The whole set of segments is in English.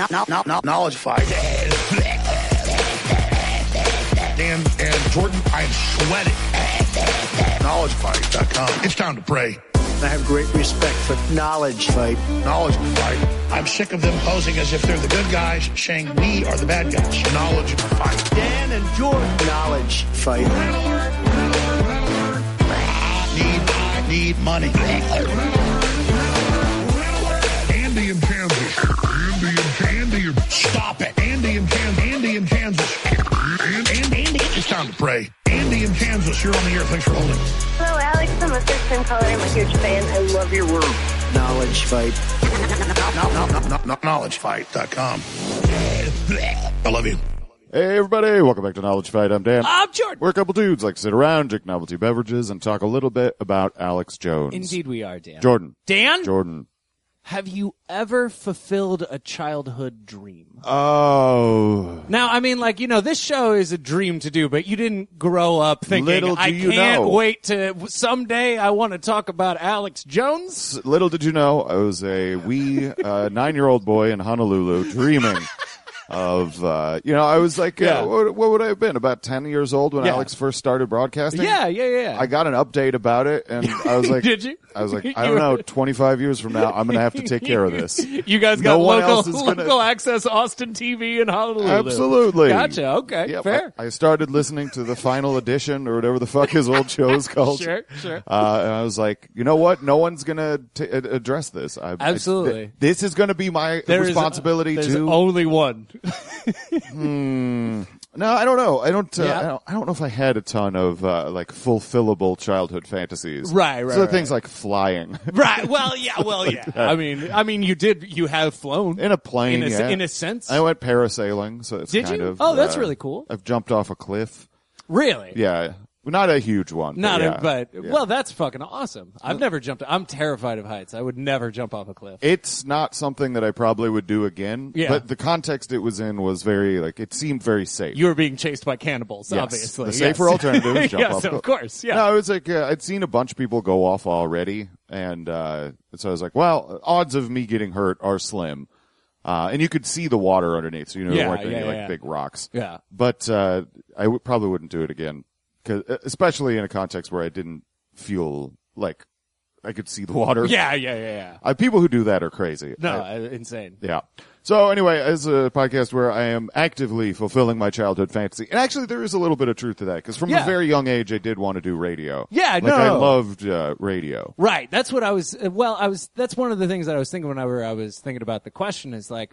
Knowledge fight. Dan and Jordan, I'm sweating. KnowledgeFight.com. It's time to pray. I have great respect for Knowledge Fight. Knowledge Fight. I'm sick of them posing as if they're the good guys, saying we are the bad guys. Knowledge Fight. Dan and Jordan. Knowledge Fight. I need money. Andy in Kansas. Andy. Stop it. Andy in Kansas. Andy. It's time to pray. Andy in Kansas, you're on the air. Thanks for holding. Hello, Alex. I'm a first-time caller. I'm a huge fan. I love your work. Knowledge Fight. KnowledgeFight.com. I love you. Hey, everybody. Welcome back to Knowledge Fight. I'm Dan. I'm Jordan. We're a couple dudes like to sit around, drink novelty beverages, and talk a little bit about Alex Jones. Indeed we are, Dan. Jordan. Dan? Jordan. Have you ever fulfilled a childhood dream? Oh. Now, I mean, like, this show is a dream to do, but you didn't grow up thinking, I can't wait to, someday I want to talk about Alex Jones. Little did you know, I was a wee 9-year-old boy in Honolulu dreaming of, I was like, what would I have been? About 10 years old when Alex first started broadcasting? Yeah. I got an update about it, and I was like, Did you? I was like, I don't know, 25 years from now, I'm going to have to take care of this. You guys got local access Austin TV in Honolulu. Absolutely. Gotcha. Okay. Yep. Fair. I started listening to the final edition or whatever the fuck his old show is called. Sure. And I was like, you know what? No one's going to address this. Absolutely. This is going to be my responsibility there's to. only one. No, I don't know. I don't know if I had a ton of like fulfillable childhood fantasies. Right. Things like flying. Right. Well, yeah. I mean, you have flown In a plane, in a sense. I went parasailing, so it's Did kind you? of. Oh, that's really cool. I've jumped off a cliff. Really? Yeah. Not a huge one. Well, that's fucking awesome. I've never jumped. I'm terrified of heights. I would never jump off a cliff. It's not something that I probably would do again. Yeah. But the context it was in was very, it seemed very safe. You were being chased by cannibals, Yes. obviously. The safer alternative is jump yes, off a cliff. of course. Yeah. No, it was like, I'd seen a bunch of people go off already. And, so I was like, well, odds of me getting hurt are slim. And you could see the water underneath, so there weren't any big rocks. Yeah. But, I probably wouldn't do it again. Especially in a context where I didn't feel like I could see the water. Yeah. People who do that are crazy. No, insane. Yeah. So anyway, as a podcast where I am actively fulfilling my childhood fantasy, and actually there is a little bit of truth to that, because from a very young age I did want to do radio. Yeah, I loved radio. Right. That's what I was. That's one of the things that I was thinking whenever I was thinking about the question is like,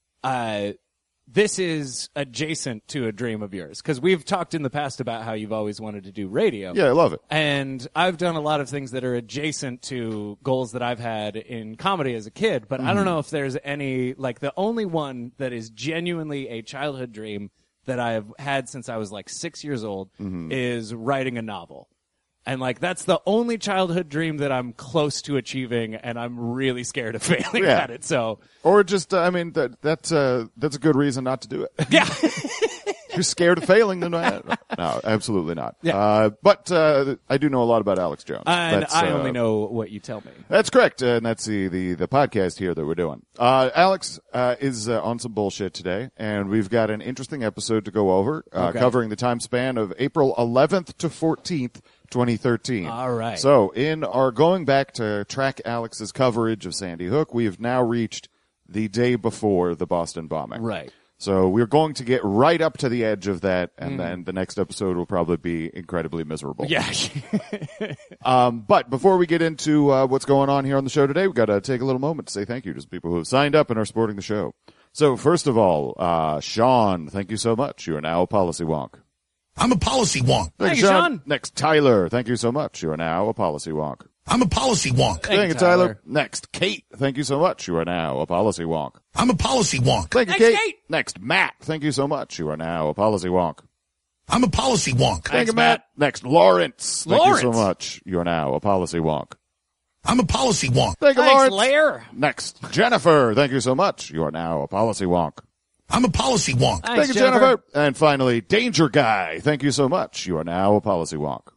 this is adjacent to a dream of yours, because we've talked in the past about how you've always wanted to do radio. Yeah, I love it. And I've done a lot of things that are adjacent to goals that I've had in comedy as a kid, but I don't know if there's any, the only one that is genuinely a childhood dream that I've had since I was 6 years old is writing a novel. And that's the only childhood dream that I'm close to achieving, and I'm really scared of failing at it. So, or just, that's a good reason not to do it. Yeah. If you're scared of failing, then no, absolutely not. Yeah. But I do know a lot about Alex Jones. And I only know what you tell me. That's correct, and that's the podcast here that we're doing. Alex is on some bullshit today, and we've got an interesting episode to go over, covering the time span of April 11th to 14th. 2013. All right. So, in our going back to track Alex's coverage of Sandy Hook, we have now reached the day before the Boston bombing. Right. So, we're going to get right up to the edge of that, and then the next episode will probably be incredibly miserable. Yeah. But before we get into what's going on here on the show today, we've got to take a little moment to say thank you to some people who have signed up and are supporting the show. So, first of all, Sean, thank you so much. You are now a policy wonk. I'm a policy wonk. Thank you, Sean. Next, Tyler. Thank you so much. You are now a policy wonk. I'm a policy wonk. Thank you, Tyler. Next, Kate. Thank you so much. You are now a policy wonk. I'm a policy wonk. Thank you, Thanks, Kate. Next, Matt. Thank you so much. You are now a policy wonk. I'm a policy wonk. Thank you, Matt. Next, Lawrence. Thank you so much. You are now a policy wonk. I'm a policy wonk. Thank you, Thanks, Lawrence. Lair. Next, Jennifer. Thank you so much. You are now a policy wonk. I'm a policy wonk. Thanks, Thank you, Jennifer. And finally, Danger Guy. Thank you so much. You are now a policy wonk.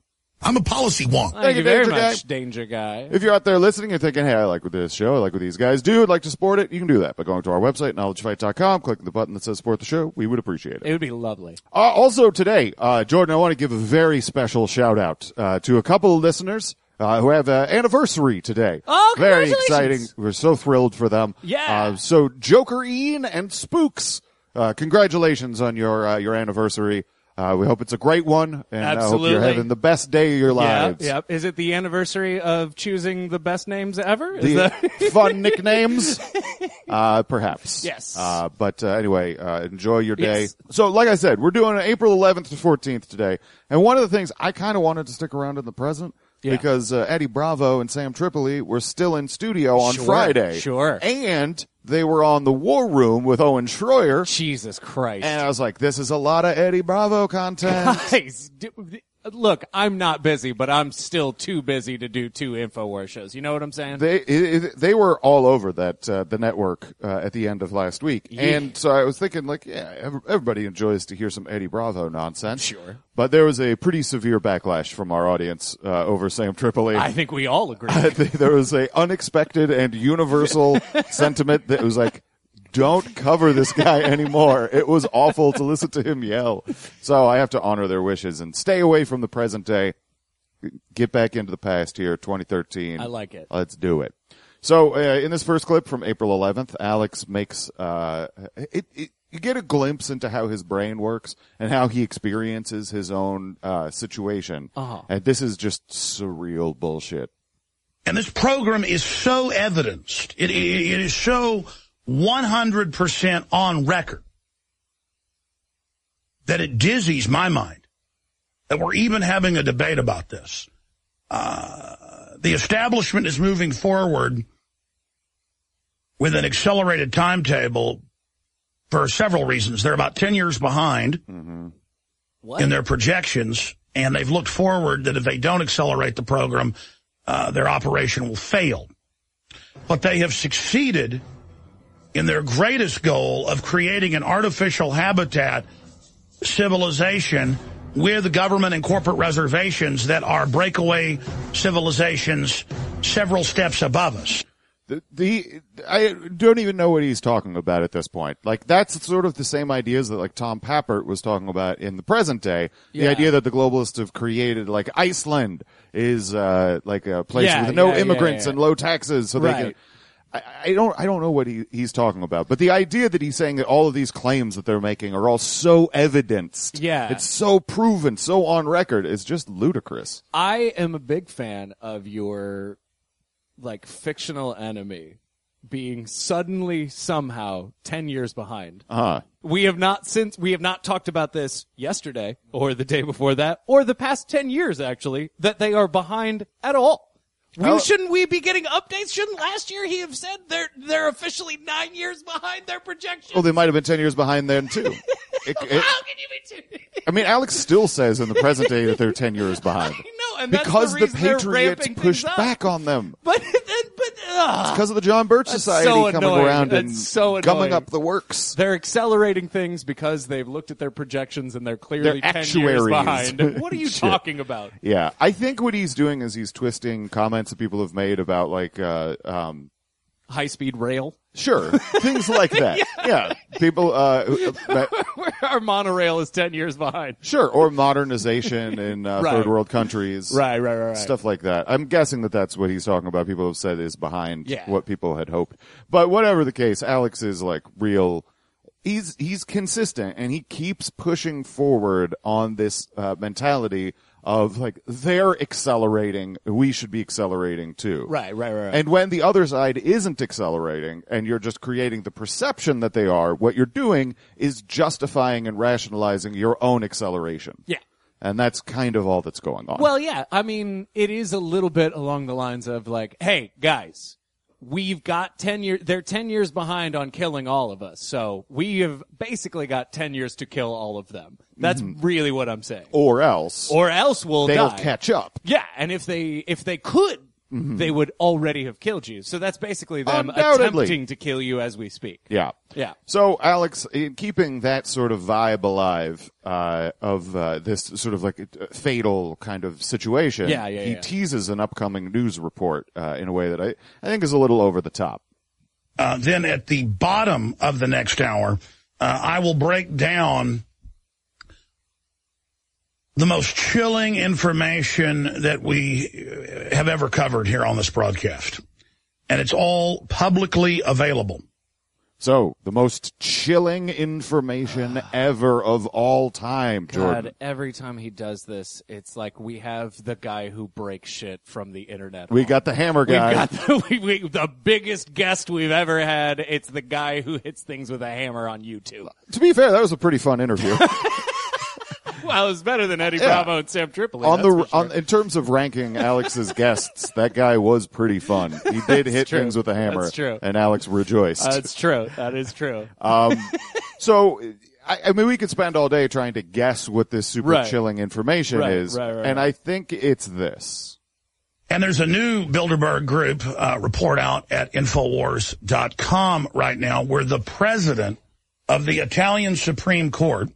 I'm a policy wonk. Thank you you, very Danger Guy. much, Danger Guy. If you're out there listening and thinking, hey, I like what this show, I like what these guys do, I'd like to support it, you can do that by going to our website, knowledgefight.com, clicking the button that says support the show. We would appreciate it. It would be lovely. Also today, Jordan, I want to give a very special shout out to a couple of listeners who have an anniversary today. Oh, very congratulations. exciting. We're so thrilled for them. Yeah. So Joker Ian and Spooks, congratulations on your anniversary. We hope it's a great one, and I hope Absolutely. you're having the best day of your lives. Yep. Is it the anniversary of choosing the best names ever? Is The that- fun nicknames? Perhaps. Yes. But anyway, enjoy your day. Yes. So, like I said, we're doing April 11th to 14th today. And one of the things I kind of wanted to stick around in the present because Eddie Bravo and Sam Tripoli were still in studio on Friday. Sure. And they were on the War Room with Owen Schroyer. Jesus Christ. And I was like, this is a lot of Eddie Bravo content. Guys, look, I'm not busy, but I'm still too busy to do 2 InfoWars shows. You know what I'm saying? They were all over that the network at the end of last week, and so I was thinking, like, yeah, everybody enjoys to hear some Eddie Bravo nonsense. Sure. But there was a pretty severe backlash from our audience over Sam Tripoli. I think we all agree. There was a unexpected and universal sentiment that was like, don't cover this guy anymore. It was awful to listen to him yell. So I have to honor their wishes and stay away from the present day. Get back into the past here, 2013. I like it. Let's do it. So in this first clip from April 11th, Alex makes you get a glimpse into how his brain works and how he experiences his own situation. And this is just surreal bullshit. And this program is so evidenced. It is so 100% on record that it dizzies my mind that we're even having a debate about this. The establishment is moving forward with an accelerated timetable for several reasons. They're about 10 years behind in their projections, and they've looked forward that if they don't accelerate the program, their operation will fail. But they have succeeded in their greatest goal of creating an artificial habitat civilization with government and corporate reservations that are breakaway civilizations several steps above us. I don't even know what he's talking about at this point. Like, that's sort of the same ideas that, like, Tom Pappert was talking about in the present day. The idea that the globalists have created, like, Iceland is, like a place with no immigrants and low taxes, so they can... I don't know what he's talking about, but the idea that he's saying that all of these claims that they're making are all so evidenced, it's so proven, so on record, is just ludicrous. I am a big fan of your, like, fictional enemy being suddenly somehow 10 years behind. We have not talked about this yesterday or the day before that or the past 10 years, actually, that they are behind at all. Shouldn't we be getting updates? Shouldn't last year he have said they're officially 9 years behind their projections? Well, they might have been 10 years behind then, too. How can you be I mean, Alex still says in the present day that they're 10 years behind. I know, and because that's the reason Patriots pushed back on them. But it's because of the John Birch Society coming around and gumming up the works. They're accelerating things because they've looked at their projections and they're clearly 10 years behind. What are you talking about? Yeah, I think what he's doing is he's twisting comments that people have made about, like, high-speed rail. Sure, things like that. Yeah, people. Our monorail is 10 years behind. Sure, or modernization in third world countries. Right. Stuff like that. I'm guessing that that's what he's talking about. People have said is behind what people had hoped. But whatever the case, Alex is like real. He's consistent and he keeps pushing forward on this mentality of, like, they're accelerating, we should be accelerating too. Right. And when the other side isn't accelerating and you're just creating the perception that they are, what you're doing is justifying and rationalizing your own acceleration. Yeah. And that's kind of all that's going on. Well, yeah. I mean, it is a little bit along the lines of, like, hey, guys, we've got 10 years, they're 10 years behind on killing all of us. So we have basically got 10 years to kill all of them. That's really what I'm saying. Or else they'll die. Catch up. Yeah. And if they could they would already have killed you. So that's basically them Undoubtedly. attempting to kill you as we speak. Yeah. Yeah. So, Alex, in keeping that sort of vibe alive of this sort of like fatal kind of situation, he teases an upcoming news report in a way that I think is a little over the top. Then at the bottom of the next hour, I will break down the most chilling information that we have ever covered here on this broadcast. And it's all publicly available. So, the most chilling information ever of all time, Jordan. God, every time he does this, it's like we have the guy who breaks shit from the internet. We got the hammer guy. We've got the biggest guest we've ever had. It's the guy who hits things with a hammer on YouTube. To be fair, that was a pretty fun interview. Well, it was better than Eddie Bravo and Sam Tripoli. In terms of ranking Alex's guests, that guy was pretty fun. He did hit things with a hammer. That's true. And Alex rejoiced. That's true. That is true. So, I mean, we could spend all day trying to guess what this super chilling information is. And I think it's this. And there's a new Bilderberg Group report out at Infowars.com right now where the president of the Italian Supreme Court,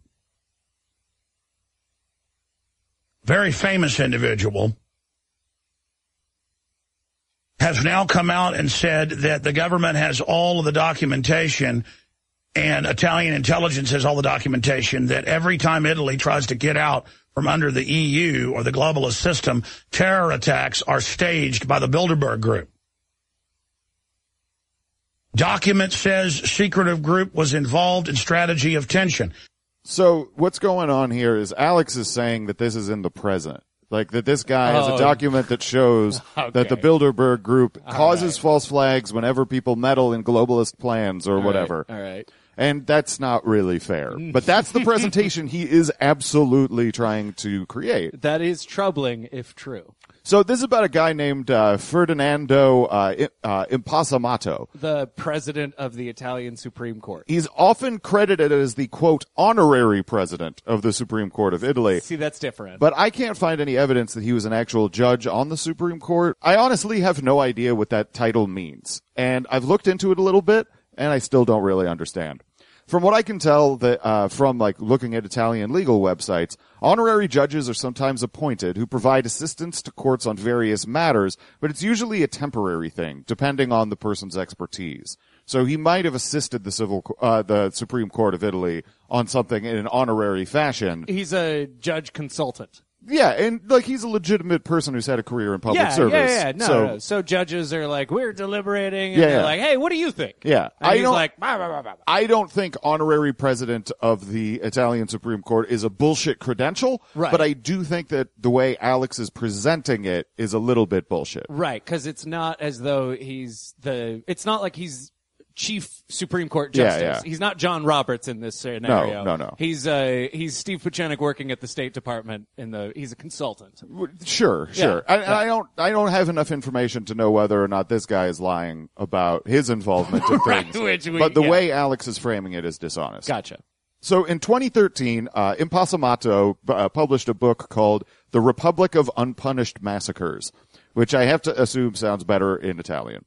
very famous individual, has now come out and said that the government has all of the documentation and Italian intelligence has all the documentation that every time Italy tries to get out from under the EU or the globalist system, terror attacks are staged by the Bilderberg Group. Document says secretive group was involved in strategy of tension. So what's going on here is Alex is saying that this is in the present. Like that this guy has a document that shows that the Bilderberg Group causes false flags whenever people meddle in globalist plans or whatever. All right. And that's not really fair. But that's the presentation he is absolutely trying to create. That is troubling if true. So this is about a guy named Ferdinando Impassamato. The president of the Italian Supreme Court. He's often credited as the, quote, honorary president of the Supreme Court of Italy. See, that's different. But I can't find any evidence that he was an actual judge on the Supreme Court. I honestly have no idea what that title means. And I've looked into it a little bit, and I still don't really understand. From what I can tell from like looking at Italian legal websites, honorary judges are sometimes appointed who provide assistance to courts on various matters, but it's usually a temporary thing, depending on the person's expertise. So he might have assisted the Supreme Court of Italy on something in an honorary fashion. He's a judge consultant. Yeah, and like he's a legitimate person who's had a career in public service. Yeah. No. So judges are like, we're deliberating, and they're like, hey, what do you think? Yeah. And he's like, bah, bah, bah, bah. I don't think honorary president of the Italian Supreme Court is a bullshit credential, but I do think that the way Alex is presenting it is a little bit bullshit. Right, because it's not as though it's not like he's Chief Supreme Court Justice. Yeah. He's not John Roberts in this scenario. No. He's Steve Pieczenik working at the State Department he's a consultant. Sure. I don't have enough information to know whether or not this guy is lying about his involvement in things. But the way Alex is framing it is dishonest. Gotcha. So in 2013, Impassamato published a book called The Republic of Unpunished Massacres, which I have to assume sounds better in Italian.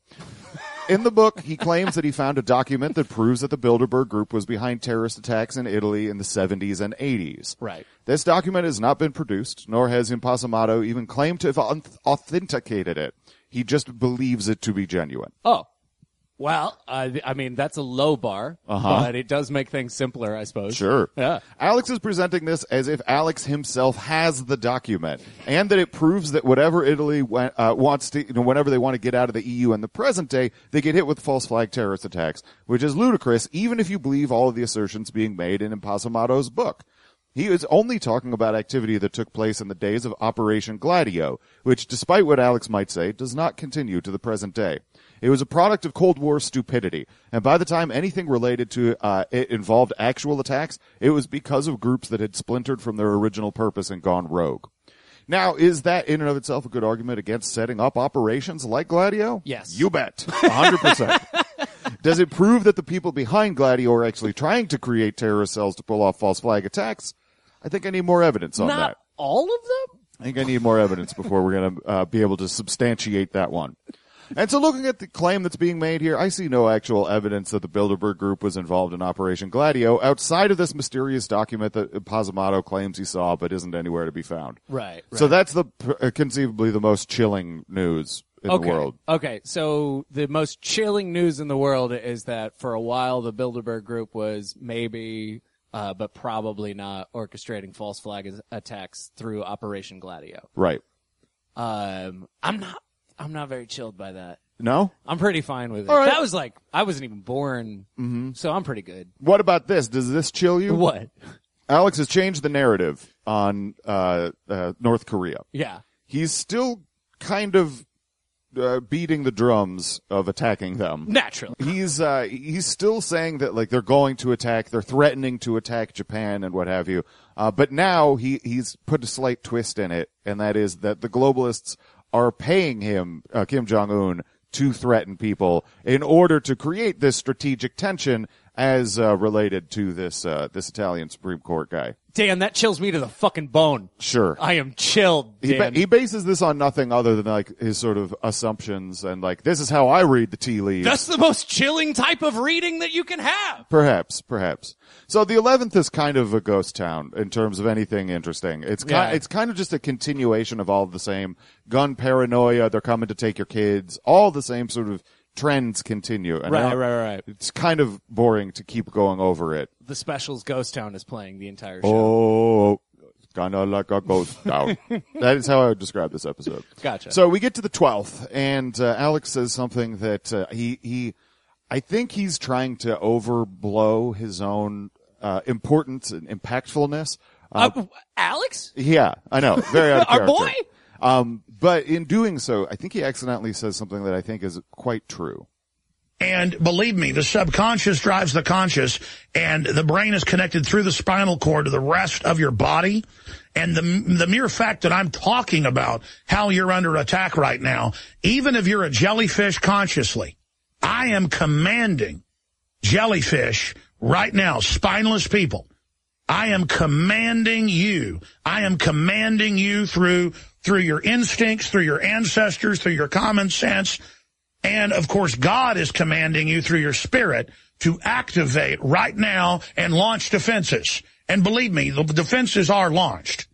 In the book, he claims that he found a document that proves that the Bilderberg Group was behind terrorist attacks in Italy in the 70s and 80s. Right. This document has not been produced, nor has Impassamato even claimed to have authenticated it. He just believes it to be genuine. Oh. Well, I mean, that's a low bar, but it does make things simpler, I suppose. Sure. Yeah. Alex is presenting this as if Alex himself has the document, and that it proves that whatever Italy wants to, whenever they want to get out of the EU in the present day, they get hit with false flag terrorist attacks, which is ludicrous, even if you believe all of the assertions being made in Impassamato's book. He is only talking about activity that took place in the days of Operation Gladio, which, despite what Alex might say, does not continue to the present day. It was a product of Cold War stupidity, and by the time anything related to it involved actual attacks, it was because of groups that had splintered from their original purpose and gone rogue. Now, is that in and of itself a good argument against setting up operations like Gladio? Yes. You bet. 100%. Does it prove that the people behind Gladio are actually trying to create terrorist cells to pull off false flag attacks? I think I need more evidence on that. Not all of them? I think I need more evidence before we're going to be able to substantiate that one. And so looking at the claim that's being made here, I see no actual evidence that the Bilderberg Group was involved in Operation Gladio outside of this mysterious document that Posimato claims he saw but isn't anywhere to be found. Right. So that's conceivably the most chilling news in the world. Okay, so the most chilling news in the world is that for a while the Bilderberg Group was maybe, but probably not, orchestrating false flag attacks through Operation Gladio. Right. I'm not very chilled by that. No? I'm pretty fine with it. All right. That was like, I wasn't even born, so I'm pretty good. What about this? Does this chill you? What? Alex has changed the narrative on North Korea. Yeah. He's still kind of beating the drums of attacking them. Naturally. He's still saying that like they're going to attack, they're threatening to attack Japan and what have you. But now he's put a slight twist in it, and that is that the globalists are paying him, Kim Jong-un, to threaten people in order to create this strategic tension as related to this Italian Supreme Court guy. Dan, that chills me to the fucking bone. Sure. I am chilled, Dan. He bases this on nothing other than like his sort of assumptions and like, this is how I read the tea leaves. That's the most chilling type of reading that you can have. Perhaps. So the 11th is kind of a ghost town in terms of anything interesting. It's kind of just a continuation of all of the same gun paranoia. They're coming to take your kids. All the same sort of trends continue. And Right. It's kind of boring to keep going over it. The Specials Ghost Town is playing the entire show. Oh, kind of like a ghost town. That is how I would describe this episode. Gotcha. So we get to the 12th, and Alex says something that I think he's trying to overblow his own importance and impactfulness. Alex? Yeah, I know. Very out of Our character. boy? But in doing so, I think he accidentally says something that I think is quite true. And believe me, the subconscious drives the conscious, and the brain is connected through the spinal cord to the rest of your body. And the mere fact that I'm talking about how you're under attack right now, even if you're a jellyfish consciously, I am commanding jellyfish right now, spineless people. I am commanding you. I am commanding you through your instincts, through your ancestors, through your common sense. And, of course, God is commanding you through your spirit to activate right now and launch defenses. And believe me, the defenses are launched.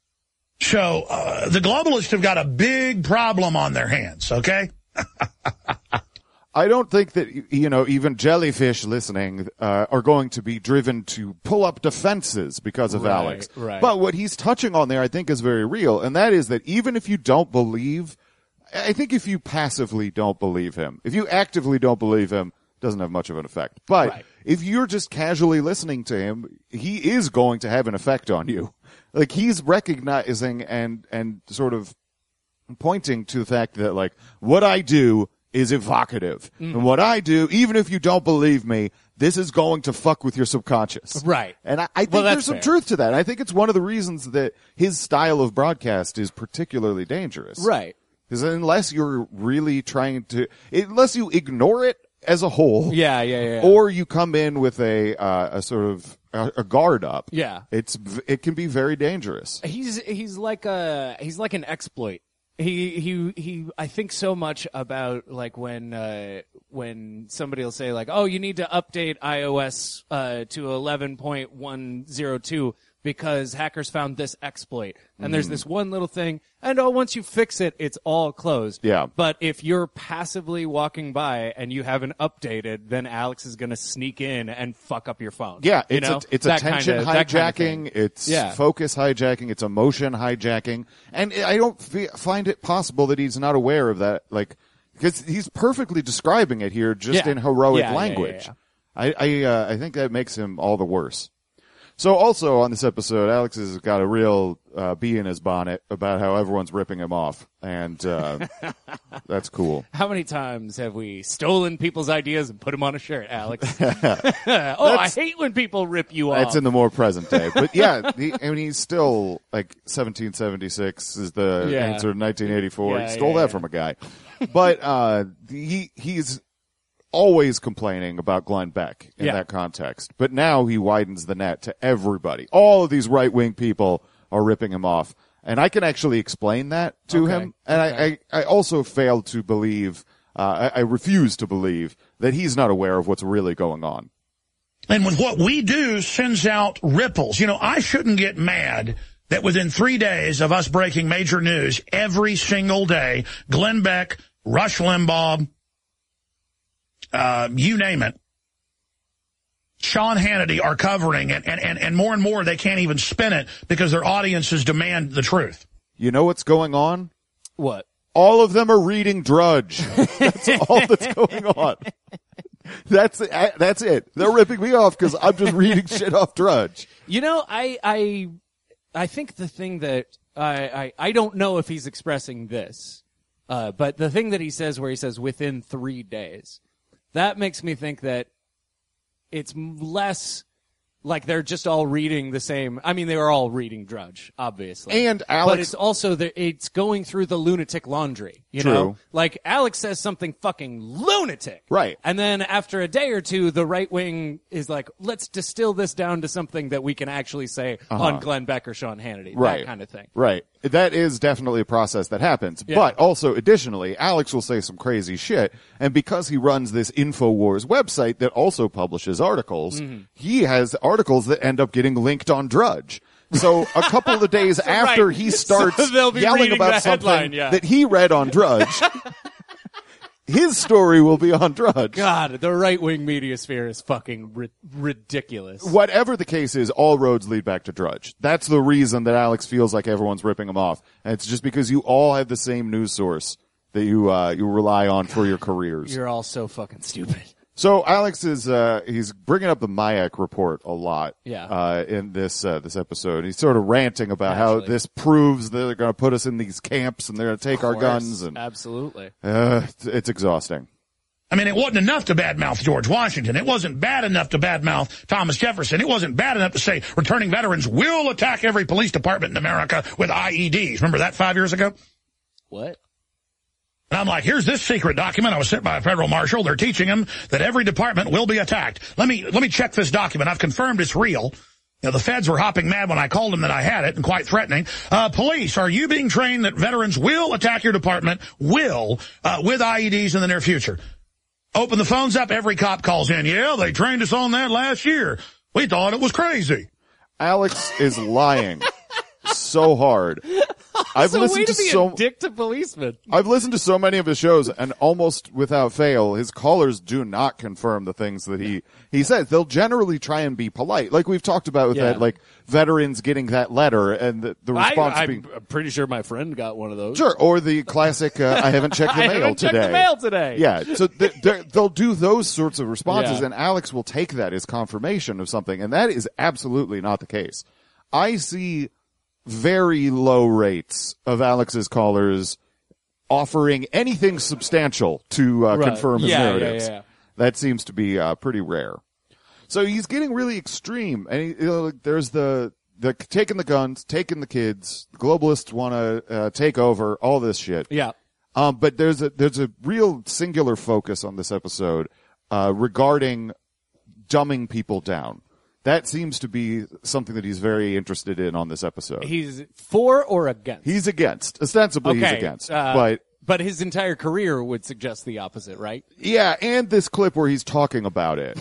So the globalists have got a big problem on their hands, okay? I don't think that, even jellyfish listening are going to be driven to pull up defenses because of Alex. Right. But what he's touching on there, I think, is very real, and that is that even if you don't believe, I think if you passively don't believe him, if you actively don't believe him, it doesn't have much of an effect. But if you're just casually listening to him, he is going to have an effect on you. Like, he's recognizing and sort of pointing to the fact that, like, what I do is evocative. And what I do, even if you don't believe me, this is going to fuck with your subconscious. Right. And I think there's some truth to that. I think it's one of the reasons that his style of broadcast is particularly dangerous. Right. Because unless you're really unless you ignore it as a whole. Yeah. Or you come in with a sort of a guard up. Yeah. It can be very dangerous. He's like an exploit. He I think so much about like when somebody will say like, oh, you need to update iOS to 11.102 because hackers found this exploit. And there's this one little thing, and once you fix it, it's all closed. Yeah. But if you're passively walking by and you haven't updated, then Alex is going to sneak in and fuck up your phone. Yeah, it's attention hijacking, it's focus hijacking, it's emotion hijacking. And I don't find it possible that he's not aware of that, like, because he's perfectly describing it here just in heroic language. I think that makes him all the worse. So also on this episode, Alex has got a real bee in his bonnet about how everyone's ripping him off, and that's cool. How many times have we stolen people's ideas and put them on a shirt, Alex? I hate when people rip you off. That's in the more present day. But yeah, he's still, like, 1776 is the answer to 1984. He stole that from a guy. But he's always complaining about Glenn Beck in that context. But now he widens the net to everybody. All of these right-wing people are ripping him off. And I can actually explain that to him. And I also fail to believe, I refuse to believe that he's not aware of what's really going on. And when what we do sends out ripples, I shouldn't get mad that within 3 days of us breaking major news every single day, Glenn Beck, Rush Limbaugh, you name it, Sean Hannity are covering it, and more they can't even spin it because their audiences demand the truth. You know what's going on? What? All of them are reading Drudge. That's all that's going on. That's it. They're ripping me off because I'm just reading shit off Drudge. I think the thing that I don't know if he's expressing this, but the thing that he says where he says within 3 days, that makes me think that it's less like they're just all reading the same. I mean, they were all reading Drudge, obviously. And Alex, but it's also it's going through the lunatic laundry. You True. know, like Alex says something fucking lunatic, right? And then after a day or two, the right wing is like, let's distill this down to something that we can actually say on Glenn Beck or Sean Hannity, right? That kind of thing, right? That is definitely a process that happens. Yeah. But also, additionally, Alex will say some crazy shit, and because he runs this InfoWars website that also publishes articles, he has articles that end up getting linked on Drudge. So a couple of days after he starts yelling about something that he read on Drudge, his story will be on Drudge. God, the right-wing media sphere is fucking ridiculous. Whatever the case is, all roads lead back to Drudge. That's the reason that Alex feels like everyone's ripping him off. And it's just because you all have the same news source that you rely on for your careers. You're all so fucking stupid. So Alex is he's bringing up the Mayak report a lot in this episode. He's sort of ranting about how this proves that they're going to put us in these camps and they're going to take our guns. And absolutely. It's exhausting. I mean, it wasn't enough to badmouth George Washington. It wasn't bad enough to badmouth Thomas Jefferson. It wasn't bad enough to say returning veterans will attack every police department in America with IEDs. Remember that 5 years ago? What? And I'm like, here's this secret document I was sent by a federal marshal. They're teaching him that every department will be attacked. Let me check this document. I've confirmed it's real. The feds were hopping mad when I called them that I had it and quite threatening. Police, are you being trained that veterans will attack your department, with IEDs in the near future? Open the phones up. Every cop calls in. Yeah, they trained us on that last year. We thought it was crazy. Alex is lying so hard. I've listened to a dick to policemen. I've listened to so many of his shows, and almost without fail, his callers do not confirm the things that he says. They'll generally try and be polite, like we've talked about with that, like veterans getting that letter and the response being. I'm pretty sure my friend got one of those. Sure, or the classic, I haven't checked the mail today. Checked the mail today. Yeah, so they'll do those sorts of responses, and Alex will take that as confirmation of something, and that is absolutely not the case. I see very low rates of Alex's callers offering anything substantial to confirm his narratives. Yeah. That seems to be pretty rare. So he's getting really extreme, and there's the taking the guns, taking the kids. The globalists want to take over all this shit. Yeah. But there's a real singular focus on this episode regarding dumbing people down. That seems to be something that he's very interested in on this episode. He's for or against? He's against. Ostensibly, he's against. But his entire career would suggest the opposite, right? Yeah, and this clip where he's talking about it.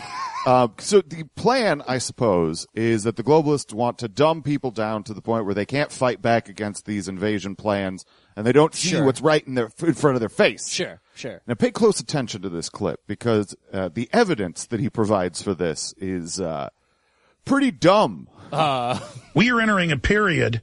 So the plan, I suppose, is that the globalists want to dumb people down to the point where they can't fight back against these invasion plans, and they don't see what's right in front of their face. Sure. Now pay close attention to this clip, because the evidence that he provides for this is pretty dumb. We are entering a period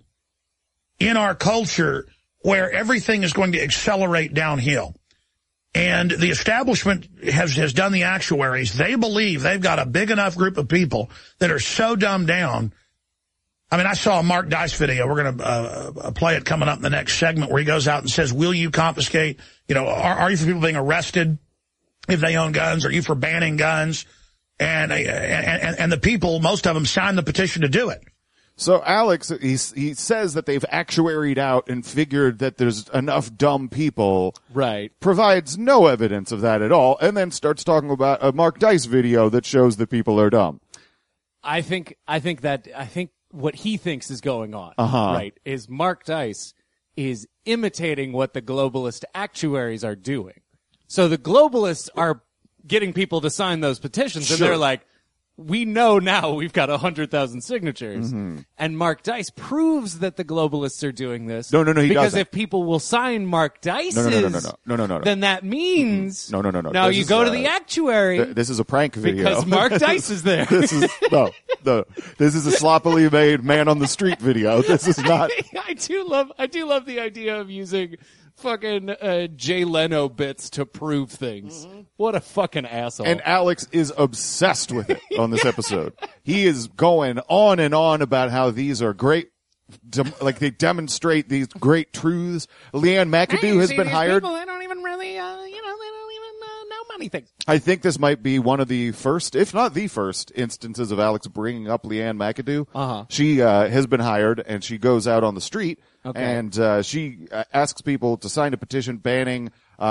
in our culture where everything is going to accelerate downhill. And the establishment has done the actuaries. They believe they've got a big enough group of people that are so dumbed down. I mean, I saw a Mark Dice video. We're going to play it coming up in the next segment where he goes out and says, will you confiscate? Are you for people being arrested if they own guns? Are you for banning guns? And the people, most of them, signed the petition to do it. So Alex, he says that they've actuaried out and figured that there's enough dumb people. Right. Provides no evidence of that at all, and then starts talking about a Mark Dice video that shows that people are dumb. I think what he thinks is going on, Uh-huh. right, is Mark Dice is imitating what the globalist actuaries are doing. So the globalists are getting people to sign those petitions, and Sure. they're like, we know now we've got 100,000 signatures. Mm-hmm. And Mark Dice proves that the globalists are doing this. No, he because doesn't. if people will sign Mark Dice's, No. then that means No. now This you is, go to the actuary This is a prank video. because Mark Dice is there. This is no. This is a sloppily made man on the street video. This is not. I do love the idea of using fucking Jay Leno bits to prove things. What a fucking asshole. And Alex is obsessed with it on this episode. He is going on and on about how these are great, like they demonstrate these great truths. Leanne McAdoo has been hired. People, they don't even really, they don't even know many things. I think this might be one of the first, if not the first, instances of Alex bringing up Leanne McAdoo. Uh-huh. She has been hired, and she goes out on the street, and she asks people to sign a petition banning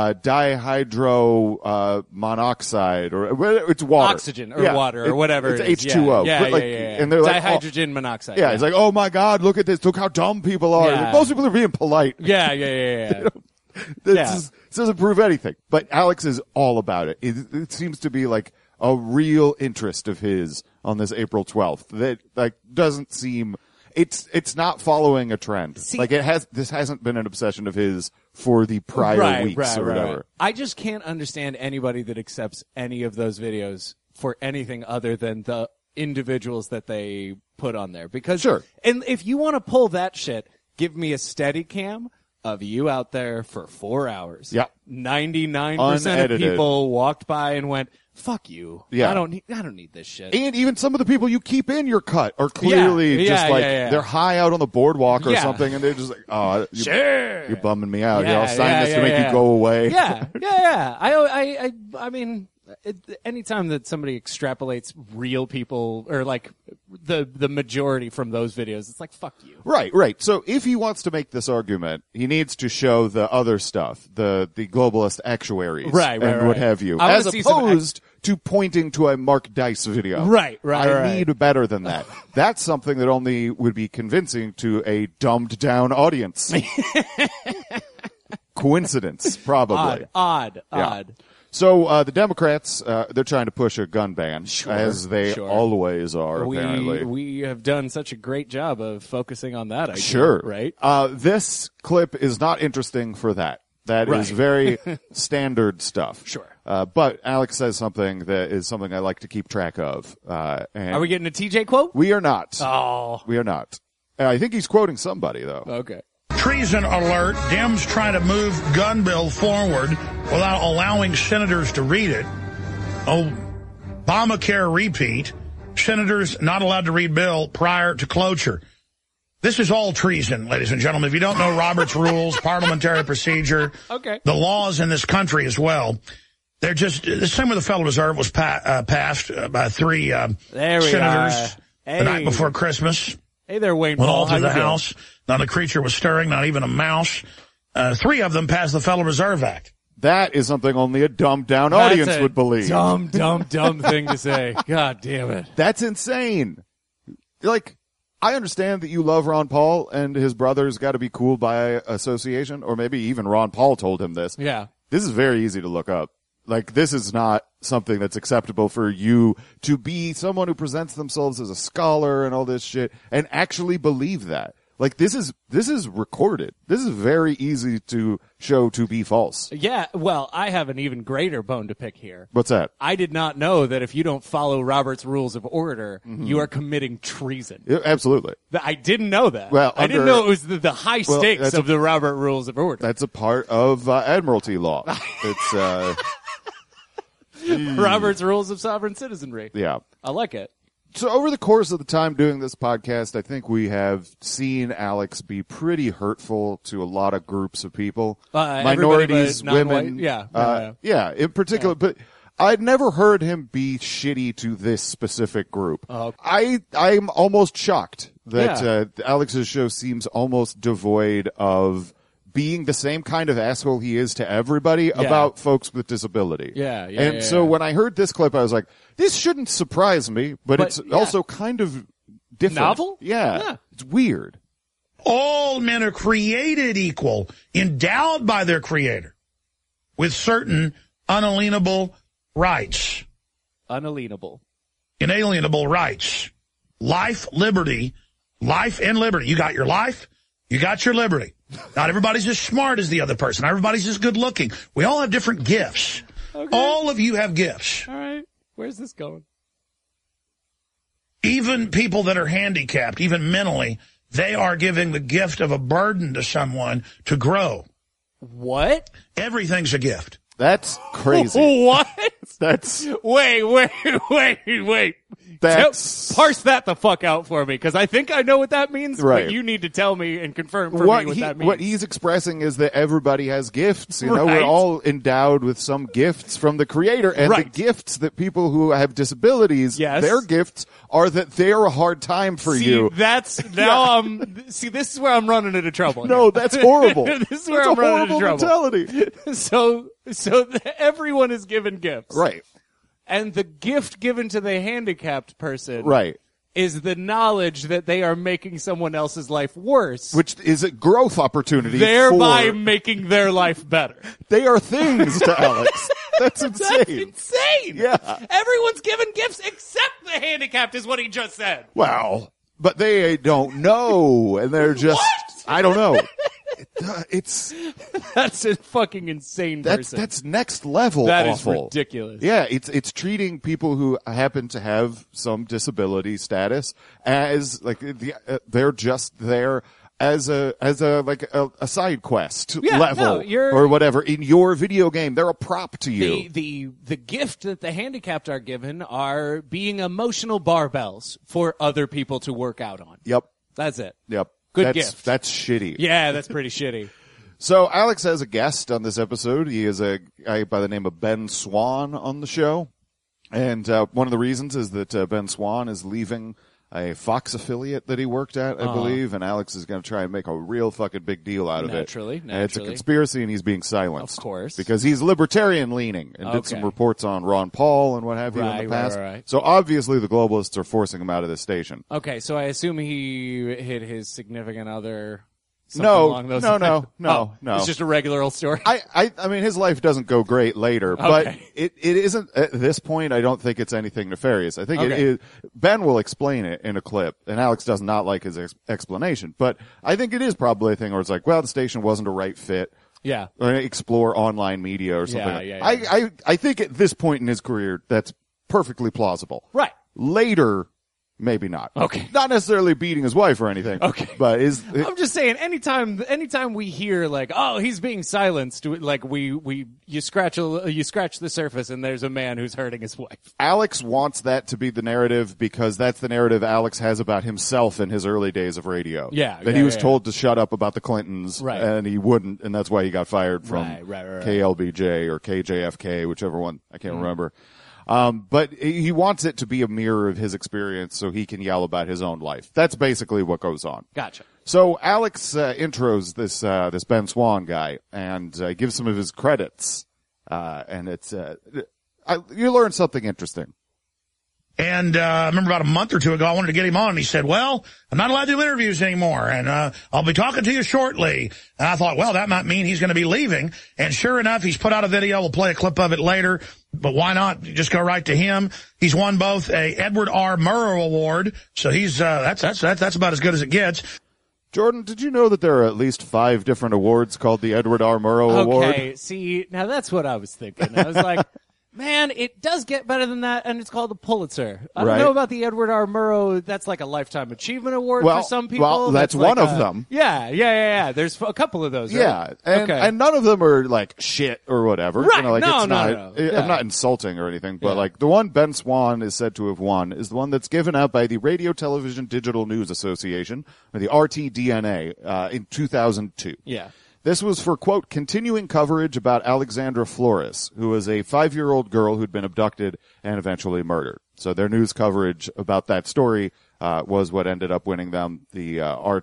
dihydro monoxide, or it's water. Oxygen or water or whatever. It's it is. H2O. Yeah, But like, yeah. And they're like, dihydrogen monoxide. yeah, it's like, oh my God, look at this. Look how dumb people are. Yeah. Most people are being polite. Yeah. This doesn't prove anything. But Alex is all about it. It seems to be like a real interest of his on this April 12th that like doesn't seem, it's not following a trend. Like this hasn't been an obsession of his for the prior weeks or whatever. Right. I just can't understand anybody that accepts any of those videos for anything other than the individuals that they put on there. Because, Sure. And if you want to pull that shit, give me a steady cam of you out there for 4 hours. Yeah. 99% Unedited. of people walked by and went, fuck you. Yeah. I don't need this shit. And even some of the people you keep in your cut are clearly just like, they're high out on the boardwalk or Yeah. something, and they're just like, oh, Sure. you're bumming me out. Yeah, I'll sign this to make yeah. you go away. Yeah. I mean, anytime that somebody extrapolates real people or like the majority from those videos, it's like, fuck you. Right. So if he wants to make this argument, he needs to show the other stuff, the globalist actuaries, Right, and what right. have you, I wanna as see some opposed to pointing to a Mark Dice video. Right. I need better than that. That's something that only would be convincing to a dumbed down audience. Coincidence, probably. Odd. So the Democrats, they're trying to push a gun ban, as they sure. always are, apparently. We have done such a great job of focusing on that idea. Sure. Right? This clip is not interesting for that. That is very standard stuff. Sure. But Alex says something that is something I like to keep track of. And Are we getting a TJ quote? We are not. Oh. We are not. I think he's quoting somebody, though. Okay. Treason alert. Dems trying to move gun bill forward without allowing senators to read it. Obamacare repeat. Senators not allowed to read bill prior to cloture. This is all treason, ladies and gentlemen. If you don't know Robert's rules, parliamentary procedure, the laws in this country as well, they're just the same with the Federal Reserve was passed by three senators the night before Christmas. Hey there, Wayne Went Paul. all through the How you doing? House. Not a creature was stirring, not even a mouse. 3 of them passed the Federal Reserve Act. That is something only a dumbed-down audience That's a would believe. Dumb thing to say. God damn it. That's insane. Like, I understand that you love Ron Paul and his brother's got to be cool by association, or maybe even Ron Paul told him this. Yeah. This is very easy to look up. Like, this is not something that's acceptable for you to be someone who presents themselves as a scholar and all this shit and actually believe that. Like, this is recorded. This is very easy to show to be false. Yeah, well, I have an even greater bone to pick here. What's that? I did not know that if you don't follow Robert's Rules of Order, you are committing treason. Yeah, absolutely. I didn't know that. Well, I didn't know it was the high stakes of the Robert Rules of Order. That's a part of Admiralty law. It's Robert's Rules of Sovereign Citizenry. yeah. I like it. So over the course of the time doing this podcast, I think we have seen Alex be pretty hurtful to a lot of groups of people, minorities, but non-white. women, Yeah. in particular. But I'd never heard him be shitty to this specific group. I'm almost shocked that Alex's show seems almost devoid of being the same kind of asshole he is to everybody about folks with disability. So when I heard this clip, I was like, this shouldn't surprise me, but it's also kind of different. Novel? Yeah. Yeah. It's weird. All men are created equal, endowed by their creator with certain unalienable rights. Unalienable. Inalienable rights. Life, liberty, life and liberty. You got your life, you got your liberty. Not everybody's as smart as the other person. Not everybody's as good looking. We all have different gifts. Okay. All of you have gifts. All right. Where's this going? Even people that are handicapped, even mentally, they are giving the gift of a burden to someone to grow. What? Everything's a gift. That's crazy. What? That's Wait. Parse that the fuck out for me, because I think I know what that means, right. but you need to tell me and confirm for me what that means. What he's expressing is that everybody has gifts. You know, Right. we're all endowed with some gifts from the Creator, and Right. the gifts that people who have disabilities, Yes. their gifts are that they're a hard time for you. That's now see, this is where I'm running into trouble. No, that's horrible. This is where That's I'm a running into horrible trouble. mentality. So everyone is given gifts, Right, and the gift given to the handicapped person, right. is the knowledge that they are making someone else's life worse, Which is a growth opportunity. thereby for, making their life better. they are things to Alex. That's insane. That's insane. Yeah. Everyone's given gifts except the handicapped, is what he just said. Wow. But they don't know, and they're just, What? I don't know. It's, That's a fucking insane person. that's next level That is awful. ridiculous. Yeah, it's treating people who happen to have some disability status as like they're just there as a side quest Yeah, level no, you're- or whatever in your video game. They're a prop to you. The gift that the handicapped are given are being emotional barbells for other people to work out on. Yep. That's it. Yep. Good that's, gift. That's shitty. Yeah, that's pretty shitty. So Alex has a guest on this episode. He is a guy by the name of Ben Swan on the show. And one of the reasons is that Ben Swan is leaving a Fox affiliate that he worked at, I believe, and Alex is going to try and make a real fucking big deal out of Naturally. it. And it's a conspiracy, and he's being silenced. Of course. Because he's libertarian-leaning and did some Okay. reports on Ron Paul and what have you in Right, the past. right. So obviously the globalists are forcing him out of this station. Okay, so I assume he hit his significant other. No, along those no, lines. no, no, Oh, no. It's just a regular old story. I mean, his life doesn't go great later, but Okay. it isn't at this point. I don't think it's anything nefarious. I think it Okay. is. Ben will explain it in a clip, and Alex does not like his explanation, but I think it is probably a thing where it's like, well, the station wasn't a right fit. Yeah. Or explore online media or something. Yeah, yeah. I think at this point in his career, that's perfectly plausible. Right. Later, maybe not. Okay. Not necessarily beating his wife or anything. Okay. But I'm just saying, anytime we hear like, oh, he's being silenced, like you scratch the surface and there's a man who's hurting his wife. Alex wants that to be the narrative because that's the narrative Alex has about himself in his early days of radio. Yeah. That yeah, he was yeah. told to shut up about the Clintons, Right. and he wouldn't, and that's why he got fired from Right. KLBJ or KJFK, whichever one, I can't remember. But he wants it to be a mirror of his experience so he can yell about his own life. That's basically what goes on. Gotcha. So Alex intros this Ben Swan guy and gives some of his credits, and it's you learn something interesting. And I remember about a month or two ago, I wanted to get him on, and he said, well, I'm not allowed to do interviews anymore, and I'll be talking to you shortly. And I thought, well, that might mean he's going to be leaving. And sure enough, he's put out a video. We'll play a clip of it later, but why not just go right to him? He's won both a Edward R. Murrow Award, so he's that's about as good as it gets. Jordan, did you know that there are at least 5 different awards called the Edward R. Murrow Award? Okay, see, now that's what I was thinking. I was like, man, it does get better than that, and it's called a Pulitzer. I don't Right. know about the Edward R. Murrow. That's like a Lifetime Achievement Award Well, for some people. well, that's like one of them. Yeah. There's a couple of those, right? Yeah, and, okay. and none of them are like shit or whatever. Right. You know, like No, it's no, not, no. Yeah. I'm not insulting or anything, but Yeah. like the one Ben Swan is said to have won is the one that's given out by the Radio Television Digital News Association, or the RTDNA, in 2002. Yeah. This was for, quote, continuing coverage about Alexandra Flores, who was a 5-year-old girl who'd been abducted and eventually murdered. So their news coverage about that story was what ended up winning them the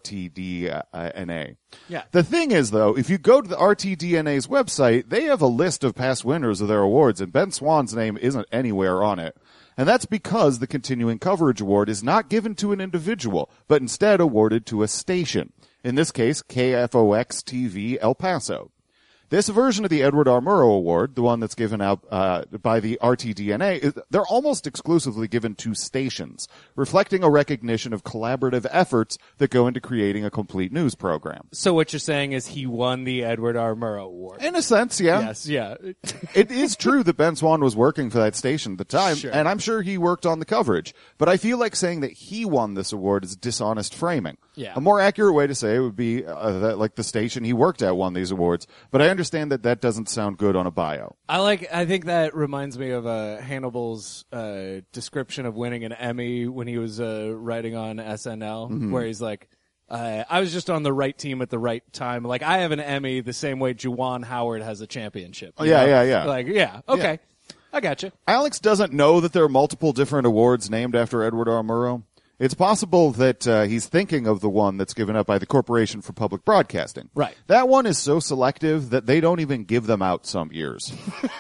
RTDNA. Yeah. The thing is, though, if you go to the RTDNA's website, they have a list of past winners of their awards, and Ben Swan's name isn't anywhere on it. And that's because the Continuing Coverage Award is not given to an individual, but instead awarded to a station. In this case, KFOX-TV El Paso. This version of the Edward R. Murrow Award, the one that's given out by the RTDNA, they're almost exclusively given to stations, reflecting a recognition of collaborative efforts that go into creating a complete news program. So what you're saying is he won the Edward R. Murrow Award. In a sense, yeah. Yes, yeah. It is true that Ben Swan was working for that station at the time, Sure. and I'm sure he worked on the coverage. But I feel like saying that he won this award is dishonest framing. Yeah. A more accurate way to say it would be that, like, the station he worked at won these awards. But I understand that that doesn't sound good on a bio. I think that reminds me of Hannibal's description of winning an Emmy when he was writing on SNL, where he's like, I was just on the right team at the right time. Like, I have an Emmy the same way Juwan Howard has a championship. Oh, yeah, know? yeah. Like, yeah, okay. Yeah. I gotcha. Alex doesn't know that there are multiple different awards named after Edward R. Murrow. It's possible that he's thinking of the one that's given up by the Corporation for Public Broadcasting. Right. That one is so selective that they don't even give them out some years.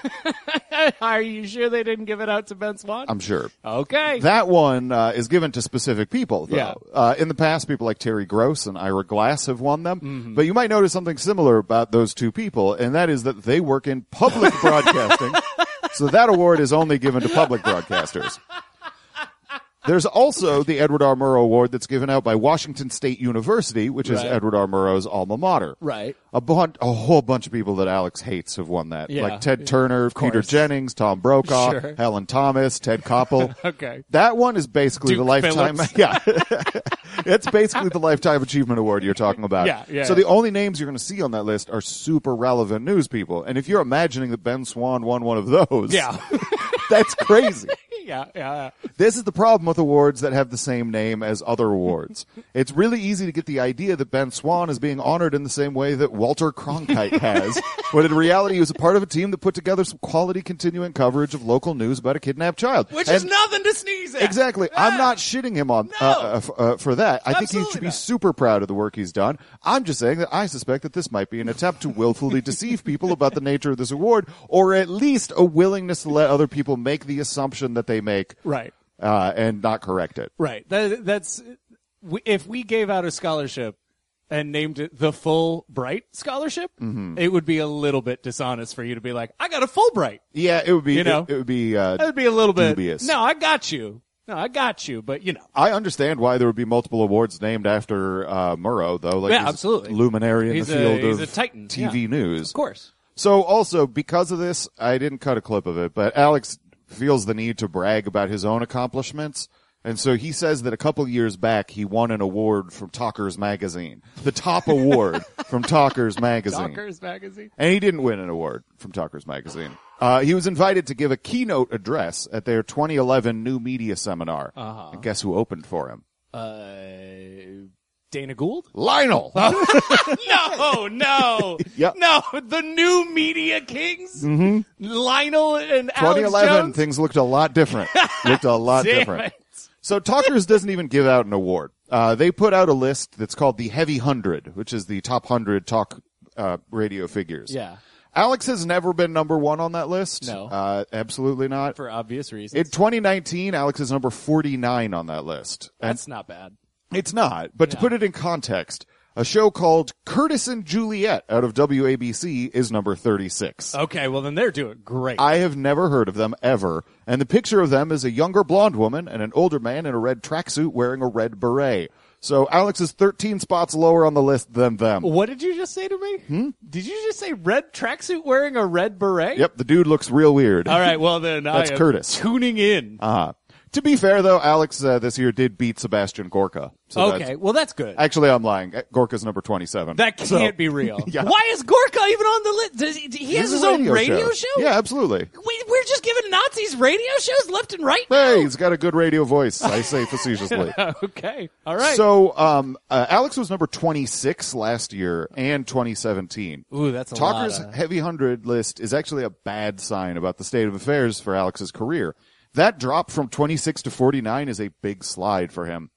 Are you sure they didn't give it out to Ben Swan? I'm sure. Okay. That one is given to specific people, though. Yeah. In the past, people like Terry Gross and Ira Glass have won them. But you might notice something similar about those two people, and that is that they work in public broadcasting. So that award is only given to public broadcasters. There's also the Edward R. Murrow Award that's given out by Washington State University, which is Right. Edward R. Murrow's alma mater. Right. A whole bunch of people that Alex hates have won that. Yeah. Like Ted Turner, Peter course. Jennings, Tom Brokaw, Sure. Helen Thomas, Ted Koppel. Okay. That one is basically Duke the lifetime. Phillips. Yeah. It's basically the Lifetime Achievement Award you're talking about. Yeah. So the only names you're going to see on that list are super relevant news people. And if you're imagining that Ben Swan won one of those, Yeah. that's crazy. Yeah. This is the problem with awards that have the same name as other awards. It's really easy to get the idea that Ben Swan is being honored in the same way that Walter Cronkite has, when in reality he was a part of a team that put together some quality continuing coverage of local news about a kidnapped child. Which is nothing to sneeze at. Exactly. I'm not shitting him on for that. I think he Absolutely should be not. super proud of the work he's done. I'm just saying that I suspect that this might be an attempt to willfully deceive people about the nature of this award, or at least a willingness to let other people make the assumption that they make, Right. and not correct it. Right. That's if we gave out a scholarship and named it the Fulbright Scholarship, it would be a little bit dishonest for you to be like, I got a Fulbright. Yeah, it would be. You know? it would be. That would be a little bit dubious. No, I got you. But you know. I understand why there would be multiple awards named after Murrow, though. Like, Yeah, he's a absolutely. luminary in He's the field he's of a titan. TV Yeah. news. Of course. So also, because of this, I didn't cut a clip of it, but Alex feels the need to brag about his own accomplishments. And so he says that a couple years back, he won an award from Talkers Magazine. The top award from Talkers Magazine. Talkers Magazine. And he didn't win an award from Talkers Magazine. He was invited to give a keynote address at their 2011 New Media Seminar. And guess who opened for him? Dana Gould? Lionel! No. Yep. No, the New Media Kings? Lionel and Alex 2011, Jones? things looked a lot different. Damn different. it. So Talkers doesn't even give out an award. They put out a list that's called the Heavy 100, which is the top 100 talk radio figures. Yeah. Alex has never been number one on that list. No. Absolutely not. For obvious reasons. In 2019, Alex is number 49 on that list. And That's not bad. it's not. But to put it in context, a show called Curtis and Juliet out of WABC is number 36. Okay, well then they're doing great. I have never heard of them ever. And the picture of them is a younger blonde woman and an older man in a red tracksuit wearing a red beret. So Alex is 13 spots lower on the list than them. What did you just say to me? Did you just say red tracksuit wearing a red beret? Yep, the dude looks real weird. All right, well then That's I am Curtis. tuning in. To be fair, though, Alex this year did beat Sebastian Gorka. So Okay, well that's good. Actually, I'm lying. Gorka's number 27. That can't be real. Yeah. Why is Gorka even on the list? Does he has his own radio show? Yeah, absolutely. We're just giving Nazis radio shows left and right now? Hey, he's got a good radio voice, I say facetiously. Okay, all right. So, Alex was number 26 last year and 2017. Ooh, that's a Talker's lot of... Heavy 100 list is actually a bad sign about the state of affairs for Alex's career. That drop from 26 to 49 is a big slide for him.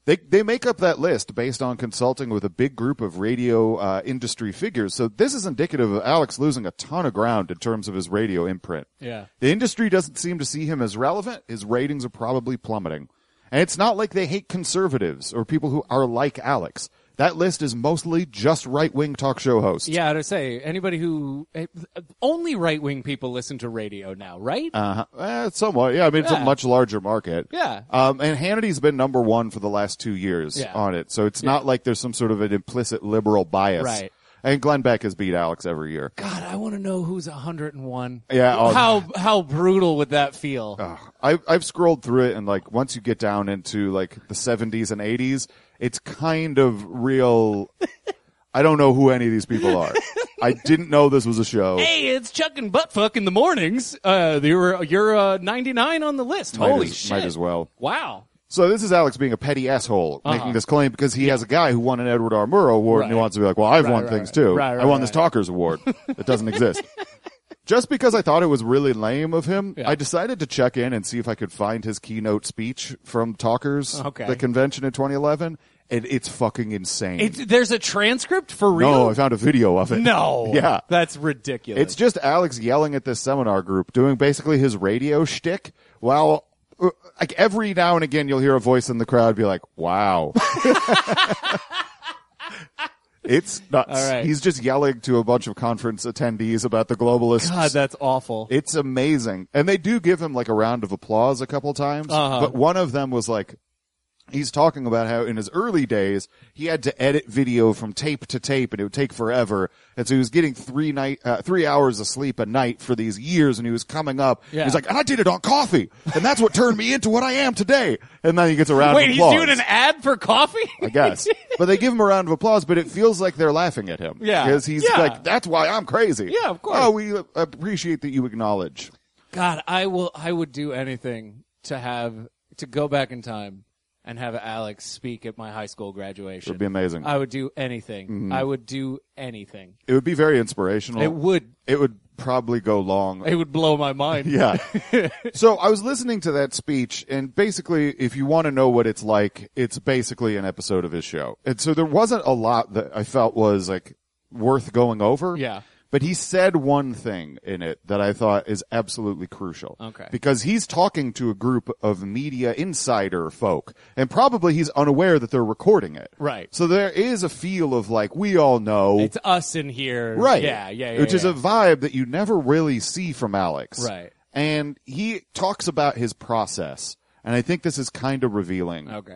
They make up that list based on consulting with a big group of radio industry figures. So this is indicative of Alex losing a ton of ground in terms of his radio imprint. Yeah. The industry doesn't seem to see him as relevant. His ratings are probably plummeting. And it's not like they hate conservatives or people who are like Alex. That list is mostly just right-wing talk show hosts. Yeah, to say, anybody who... Only right-wing people listen to radio now, right? Somewhat. Yeah, I mean, it's a much larger market. Yeah. And Hannity's been number one for the last 2 years on it. So it's not like there's some sort of an implicit liberal bias. Right. And Glenn Beck has beat Alex every year. God, I want to know who's 101. Yeah. How brutal would that feel? I've scrolled through it, and like once you get down into like the 70s and 80s, it's kind of real. I don't know who any of these people are. I didn't know this was a show. Hey, it's Chuck and Buttfuck in the mornings. You're 99 on the list. Holy shit. Might as well. Wow. So this is Alex being a petty asshole, making this claim because he has a guy who won an Edward R. Murrow Award, and he wants to be like, well, I've won things too. I won this Talkers Award that doesn't exist. Just because I thought it was really lame of him, I decided to check in and see if I could find his keynote speech from Talkers, the convention in 2011. And it's fucking insane. There's a transcript for real? No, I found a video of it. No. Yeah. That's ridiculous. It's just Alex yelling at this seminar group, doing basically his radio shtick, while like every now and again you'll hear a voice in the crowd be like, wow. It's nuts. All right. He's just yelling to a bunch of conference attendees about the globalists. God, that's awful. It's amazing. And they do give him like a round of applause a couple times. But one of them was like, he's talking about how in his early days, he had to edit video from tape to tape and it would take forever. And so he was getting 3 hours of sleep a night for these years, and he was coming up. Yeah. He's like, and I did it on coffee, and that's what turned me into what I am today. And then he gets a round of applause. Wait, he's doing an ad for coffee? I guess. But they give him a round of applause, but it feels like they're laughing at him. Yeah. Because he's like, that's why I'm crazy. Yeah, of course. Oh, we appreciate that you acknowledge. God, I would do anything to go back in time and have Alex speak at my high school graduation. It would be amazing. I would do anything. Mm-hmm. I would do anything. It would be very inspirational. It would. It would probably go long. It would blow my mind. Yeah. So I was listening to that speech, and basically, if you want to know what it's like, it's basically an episode of his show. And so there wasn't a lot that I felt was like worth going over. Yeah. But he said one thing in it that I thought is absolutely crucial. Okay. Because he's talking to a group of media insider folk, and probably he's unaware that they're recording it. Right. So there is a feel of like, we all know. It's us in here. Right. Yeah. Which is a vibe that you never really see from Alex. Right. And he talks about his process, and I think this is kind of revealing. Okay.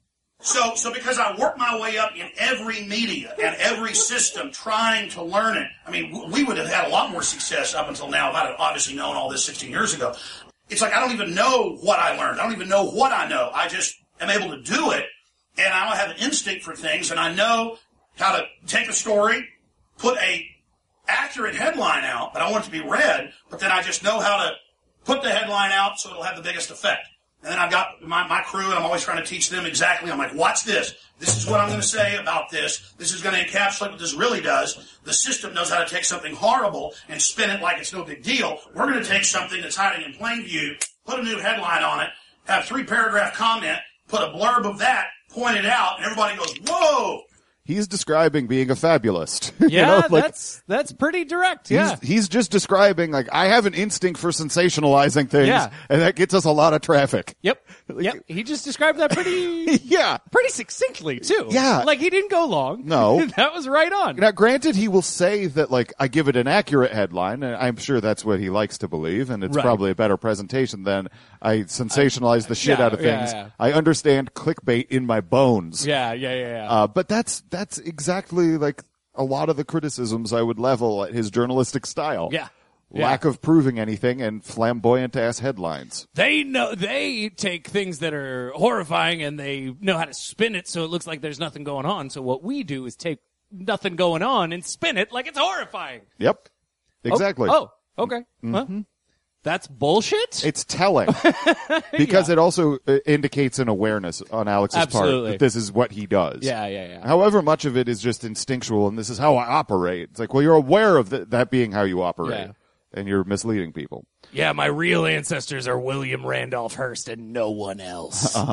So because I worked my way up in every media and every system trying to learn it, I mean, we would have had a lot more success up until now if I'd have obviously known all this 16 years ago. It's like I don't even know what I learned. I don't even know what I know. I just am able to do it, and I have an instinct for things, and I know how to take a story, put a accurate headline out, but I want it to be read, but then I just know how to put the headline out so it'll have the biggest effect. And then I've got my crew, and I'm always trying to teach them exactly. I'm like, watch this. This is what I'm going to say about this. This is going to encapsulate what this really does. The system knows how to take something horrible and spin it like it's no big deal. We're going to take something that's hiding in plain view, put a new headline on it, have 3-paragraph comment, put a blurb of that, point it out, and everybody goes, whoa! He's describing being a fabulist. Yeah, that's pretty direct. Yeah. He's just describing, like, I have an instinct for sensationalizing things, and that gets us a lot of traffic. Yep. He just described that pretty pretty succinctly, too. Yeah. Like, he didn't go long. No. That was right on. Now, granted, he will say that, like, I give it an accurate headline, and I'm sure that's what he likes to believe, and it's probably a better presentation than I sensationalize the shit out of things. Yeah. I understand clickbait in my bones. Yeah. But that's exactly like a lot of the criticisms I would level at his journalistic style. Yeah. Lack of proving anything and flamboyant ass headlines. They take things that are horrifying and they know how to spin it so it looks like there's nothing going on. So what we do is take nothing going on and spin it like it's horrifying. Yep. Exactly. Oh, okay. Mm-hmm. Well, that's bullshit? It's telling because it also indicates an awareness on Alex's part that this is what he does. Yeah. However much of it is just instinctual and this is how I operate. It's like, well, you're aware of that being how you operate and you're misleading people. Yeah, my real ancestors are William Randolph Hearst and no one else.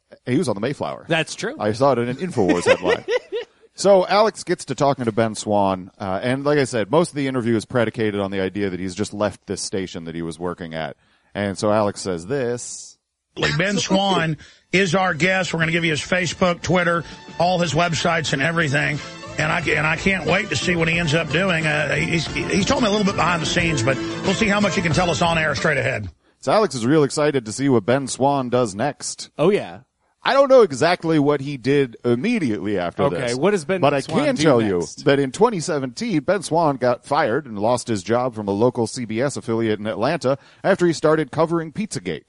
He was on the Mayflower. That's true. I saw it in an InfoWars headline. So Alex gets to talking to Ben Swan, and like I said, most of the interview is predicated on the idea that he's just left this station that he was working at. And so Alex says this. Ben Swan is our guest. We're going to give you his Facebook, Twitter, all his websites and everything. And I can't wait to see what he ends up doing. He's told me a little bit behind the scenes, but we'll see how much he can tell us on air straight ahead. So Alex is real excited to see what Ben Swan does next. Oh, yeah. I don't know exactly what he did immediately after this. Okay, what has Ben But I Swan can do tell next? you that in 2017, Ben Swan got fired and lost his job from a local CBS affiliate in Atlanta after he started covering Pizzagate.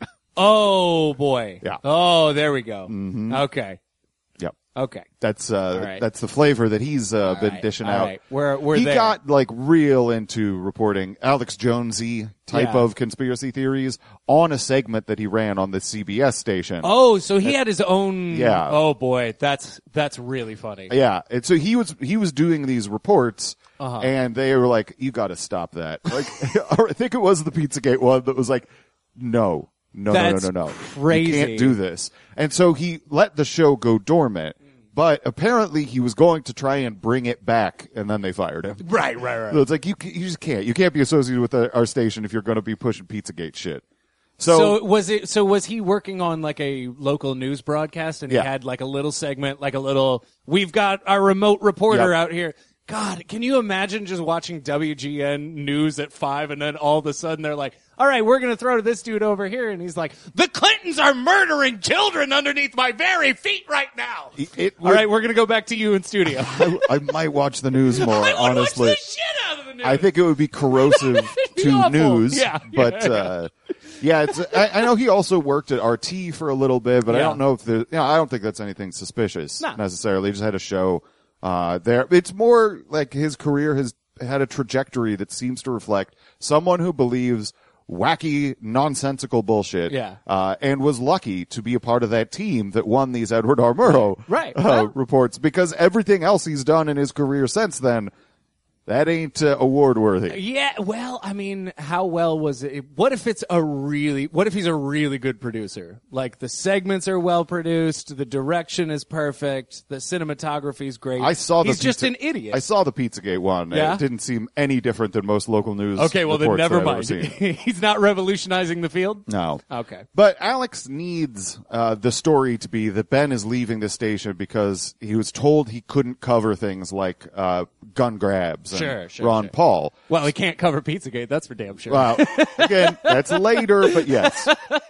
Oh, boy. Yeah. Oh, there we go. Mm-hmm. Okay. Yep. Okay. That's right. that's the flavor that he's been right, dishing all out. right. We're he there. got like real into reporting Alex Jonesy type Yeah. of conspiracy theories on a segment that he ran on the CBS station. Oh, so he had his own. Yeah. Oh boy, that's really funny. Yeah, and so he was doing these reports, Uh-huh. and they were like, "You got to stop that." Like, I think it was the Pizzagate one that was like, "No, That's crazy. you can't do this." And so he let the show go dormant. But apparently he was going to try and bring it back, and then they fired him. Right. So it's like you just can't. You can't be associated with our station if you're going to be pushing Pizzagate shit. So was he working on like a local news broadcast and Yeah. he had like a little segment, like a little, we've got our remote reporter Yep. out here. God, can you imagine just watching WGN news at 5 and then all of a sudden they're like, all right, we're going to throw to this dude over here. And he's like, the Clintons are murdering children underneath my very feet right now. All right, we're going to go back to you in studio. I might watch the news more, I would honestly. watch the shit out of the news. I think it would be corrosive be to awful. news. Yeah. But, yeah, I know he also worked at RT for a little bit, but I Yeah. don't know if I don't think that's anything suspicious No. necessarily. He just had a show, there. It's more like his career has had a trajectory that seems to reflect someone who believes wacky, nonsensical bullshit. Yeah. And was lucky to be a part of that team that won these Edward R. Murrow Right. Well- reports, because everything else he's done in his career since then, that ain't award worthy. Yeah, well, I mean, how well was it? What if he's a really good producer? Like the segments are well produced, the direction is perfect, the cinematography is great. He's just an idiot. I saw the Pizzagate one. Yeah? It didn't seem any different than most local news. Okay, well then reports never that I've ever mind. seen. He's not revolutionizing the field? No. Okay. But Alex needs the story to be that Ben is leaving the station because he was told he couldn't cover things like gun grabs and Sure, Ron Paul. Well, he can't cover Pizzagate, that's for damn sure. Well, again, that's later, but yes.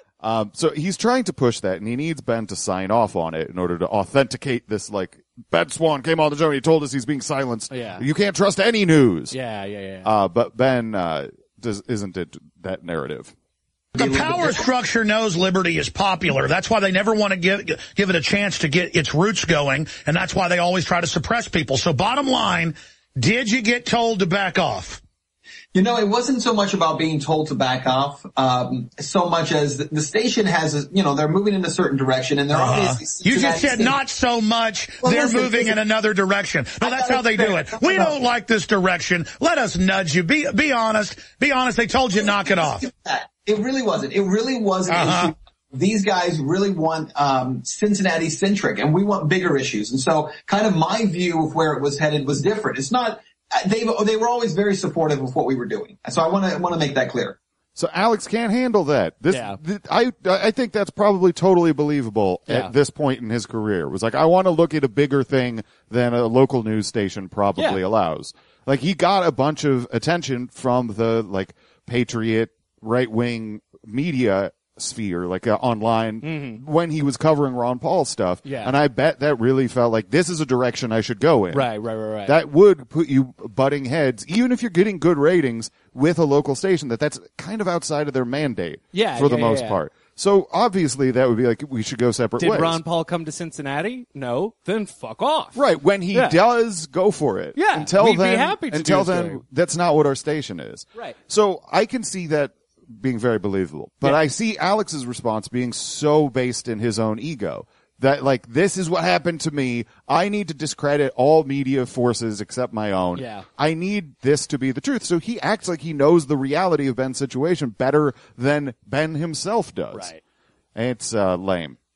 So he's trying to push that, and he needs Ben to sign off on it in order to authenticate this, like, Ben Swan came on the show and he told us he's being silenced. Yeah. You can't trust any news. Yeah. But Ben isn't it that narrative. The power structure knows liberty is popular. That's why they never want to give it a chance to get its roots going, and that's why they always try to suppress people. So bottom line, did you get told to back off? You know, it wasn't so much about being told to back off, so much as the station has, they're moving in a certain direction, and they're obviously. You just said not so much. Well, they're listen, moving in another direction. No, that's how they do it. We don't like this direction. Let us nudge you. Be honest. Be honest. They told you knock it off. It really wasn't. It really was an issue. These guys really want Cincinnati centric, and we want bigger issues. And so, kind of my view of where it was headed was different. It's not. They were always very supportive of what we were doing. So I want to make that clear. So Alex can't handle that. I think that's probably totally believable at this point in his career. It was like, I want to look at a bigger thing than a local news station probably allows. Like, he got a bunch of attention from the, like, patriot right-wing media sphere, like online, when he was covering Ron Paul stuff. Yeah. And I bet that really felt like this is a direction I should go in. Right. That would put you butting heads, even if you're getting good ratings with a local station that's kind of outside of their mandate for the most part. So obviously that would be like, we should go separate ways. Did Ron Paul come to Cincinnati? No. Then fuck off. Right. When he does, go for it. Yeah. Until we'd then, be happy to until do a then, story. that's not what our station is. Right. So I can see that being very believable. But I see Alex's response being so based in his own ego that, like, this is what happened to me. I need to discredit all media forces except my own. Yeah. I need this to be the truth. So he acts like he knows the reality of Ben's situation better than Ben himself does. Right. It's lame.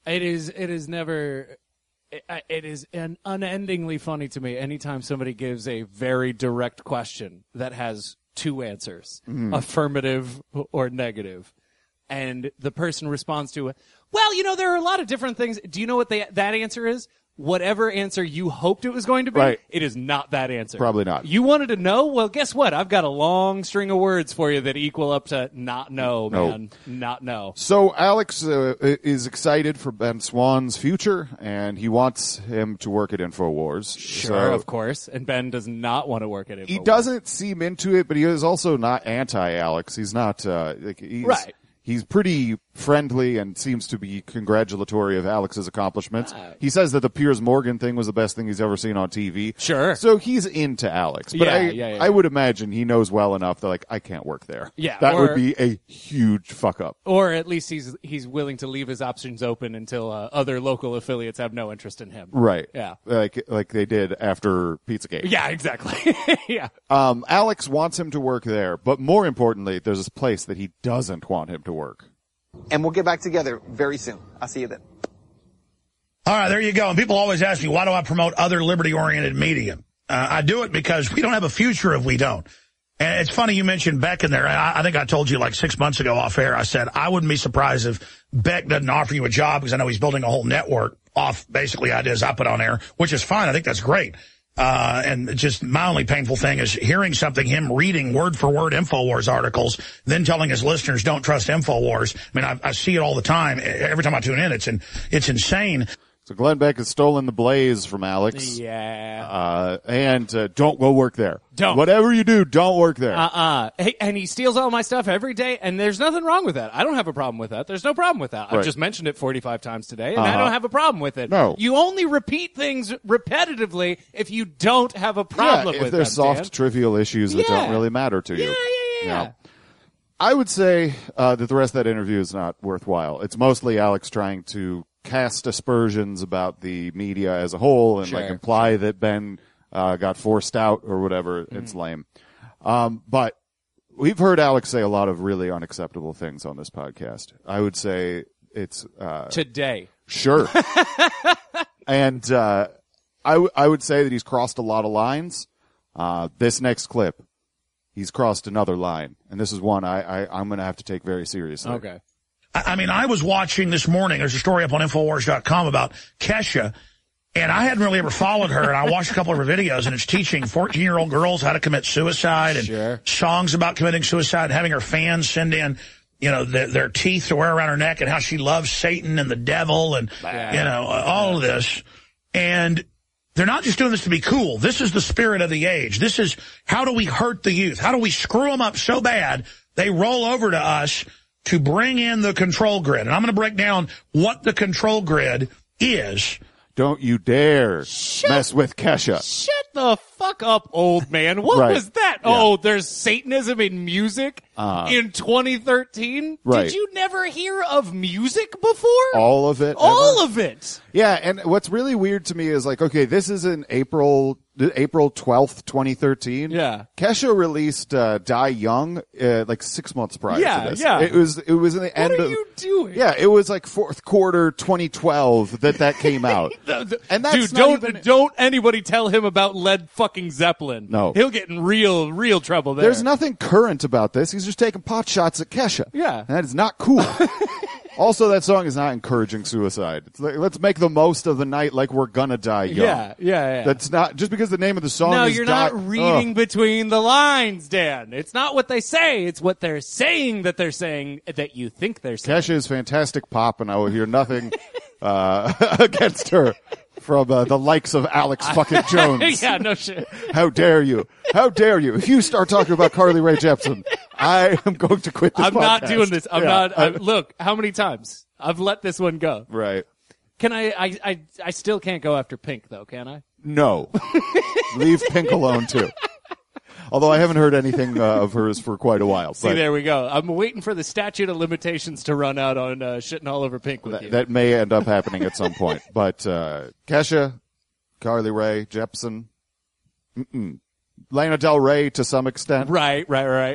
It is never. It is unendingly funny to me anytime somebody gives a very direct question that has two answers, affirmative or negative, and the person responds to it. Well, there are a lot of different things. Do you know what that answer is? Whatever answer you hoped it was going to be, Right. It is not that answer. Probably not. You wanted to know? Well, guess what? I've got a long string of words for you that equal up to not know, man. Not know. So Alex is excited for Ben Swann's future, and he wants him to work at InfoWars. Sure, of course. And Ben does not want to work at InfoWars. He doesn't seem into it, but he is also not anti-Alex. He's not, Right. He's pretty friendly and seems to be congratulatory of Alex's accomplishments. He says that the Piers Morgan thing was the best thing he's ever seen on TV. Sure. So he's into Alex. But Yeah. I would imagine he knows well enough that, like, I can't work there. Yeah, That or- would be a huge fuck up. Or at least he's willing to leave his options open until other local affiliates have no interest in him. Right. Yeah. Like they did after Pizzagate. Yeah, exactly. Yeah. Alex wants him to work there, but more importantly, there's this place that he doesn't want him to work. And we'll get back together very soon. I'll see you then. All right, there you go. And people always ask me, why do I promote other liberty-oriented media? I do it because we don't have a future if we don't. And it's funny you mentioned Beck in there. I think I told you like 6 months ago off air, I said, I wouldn't be surprised if Beck doesn't offer you a job because I know he's building a whole network off basically ideas I put on air, which is fine. I think that's great. And just my only painful thing is hearing something, him reading word for word InfoWars articles, then telling his listeners don't trust InfoWars. I mean, I see it all the time. Every time I tune in, it's insane. So Glenn Beck has stolen the blaze from Alex. Yeah. And don't go work there. Don't. Whatever you do, don't work there. Hey, and he steals all my stuff every day, and there's nothing wrong with that. I don't have a problem with that. There's no problem with that. Right. I've just mentioned it 45 times today, and I don't have a problem with it. No. You only repeat things repetitively if you don't have a problem if with there's them, soft, Dan. trivial issues that Yeah. don't really matter to you. Yeah. I would say that the rest of that interview is not worthwhile. It's mostly Alex trying to cast aspersions about the media as a whole and like imply that Ben got forced out or whatever. It's lame. But we've heard Alex say a lot of really unacceptable things on this podcast. I would say it's Today. sure. And I would say that he's crossed a lot of lines. This next clip, he's crossed another line, and this is one I'm going to have to take very seriously. Okay. I mean, I was watching this morning. There's a story up on Infowars.com about Kesha, and I hadn't really ever followed her, and I watched a couple of her videos, and it's teaching 14-year-old girls how to commit suicide and songs about committing suicide and having her fans send in, their teeth to wear around her neck and how she loves Satan and the devil and, all of this. And they're not just doing this to be cool. This is the spirit of the age. This is how do we hurt the youth? How do we screw them up so bad they roll over to us to bring in the control grid? And I'm going to break down what the control grid is. Don't you dare mess with Kesha. Shut the fuck up, old man. What Right. was that? Yeah. Oh, there's Satanism in music in 2013? Right. Did you never hear of music before? All of it. All ever? of it. Yeah, and what's really weird to me is like, okay, this is in April 12th, 2013. Yeah. Kesha released Die Young like 6 months prior Yeah, to this. yeah. It was in the end What are of you doing? Yeah, it was like fourth quarter 2012 that came out. And that's Dude, not don't anybody tell him about Led fucking Zeppelin. No. He'll get in real trouble there. There's nothing current about this. He's just taking pot shots at Kesha. Yeah. And that is not cool. Also, that song is not encouraging suicide. It's like, let's make the most of the night like we're gonna die young. Yeah. That's not, just because the name of the song No, is you're Die- not reading Ugh. between the lines, Dan. It's not what they say. It's what they're saying that you think they're saying. Kesha is fantastic pop, and I will hear nothing against her from the likes of Alex fucking Jones. Yeah, no shit. How dare you? How dare you? If you start talking about Carly Rae Jepsen, I am going to quit this I'm not podcast. doing this. I'm Yeah, not. Look, how many times I've let this one go? Right. Can I still can't go after Pink though, can I? No. Leave Pink alone, too. Although I haven't heard anything of hers for quite a while. See, there we go. I'm waiting for the statute of limitations to run out on shitting all over Pink with you. That may end up happening at some point. But Kesha, Carly Rae Jepsen, Lana Del Rey to some extent. Right.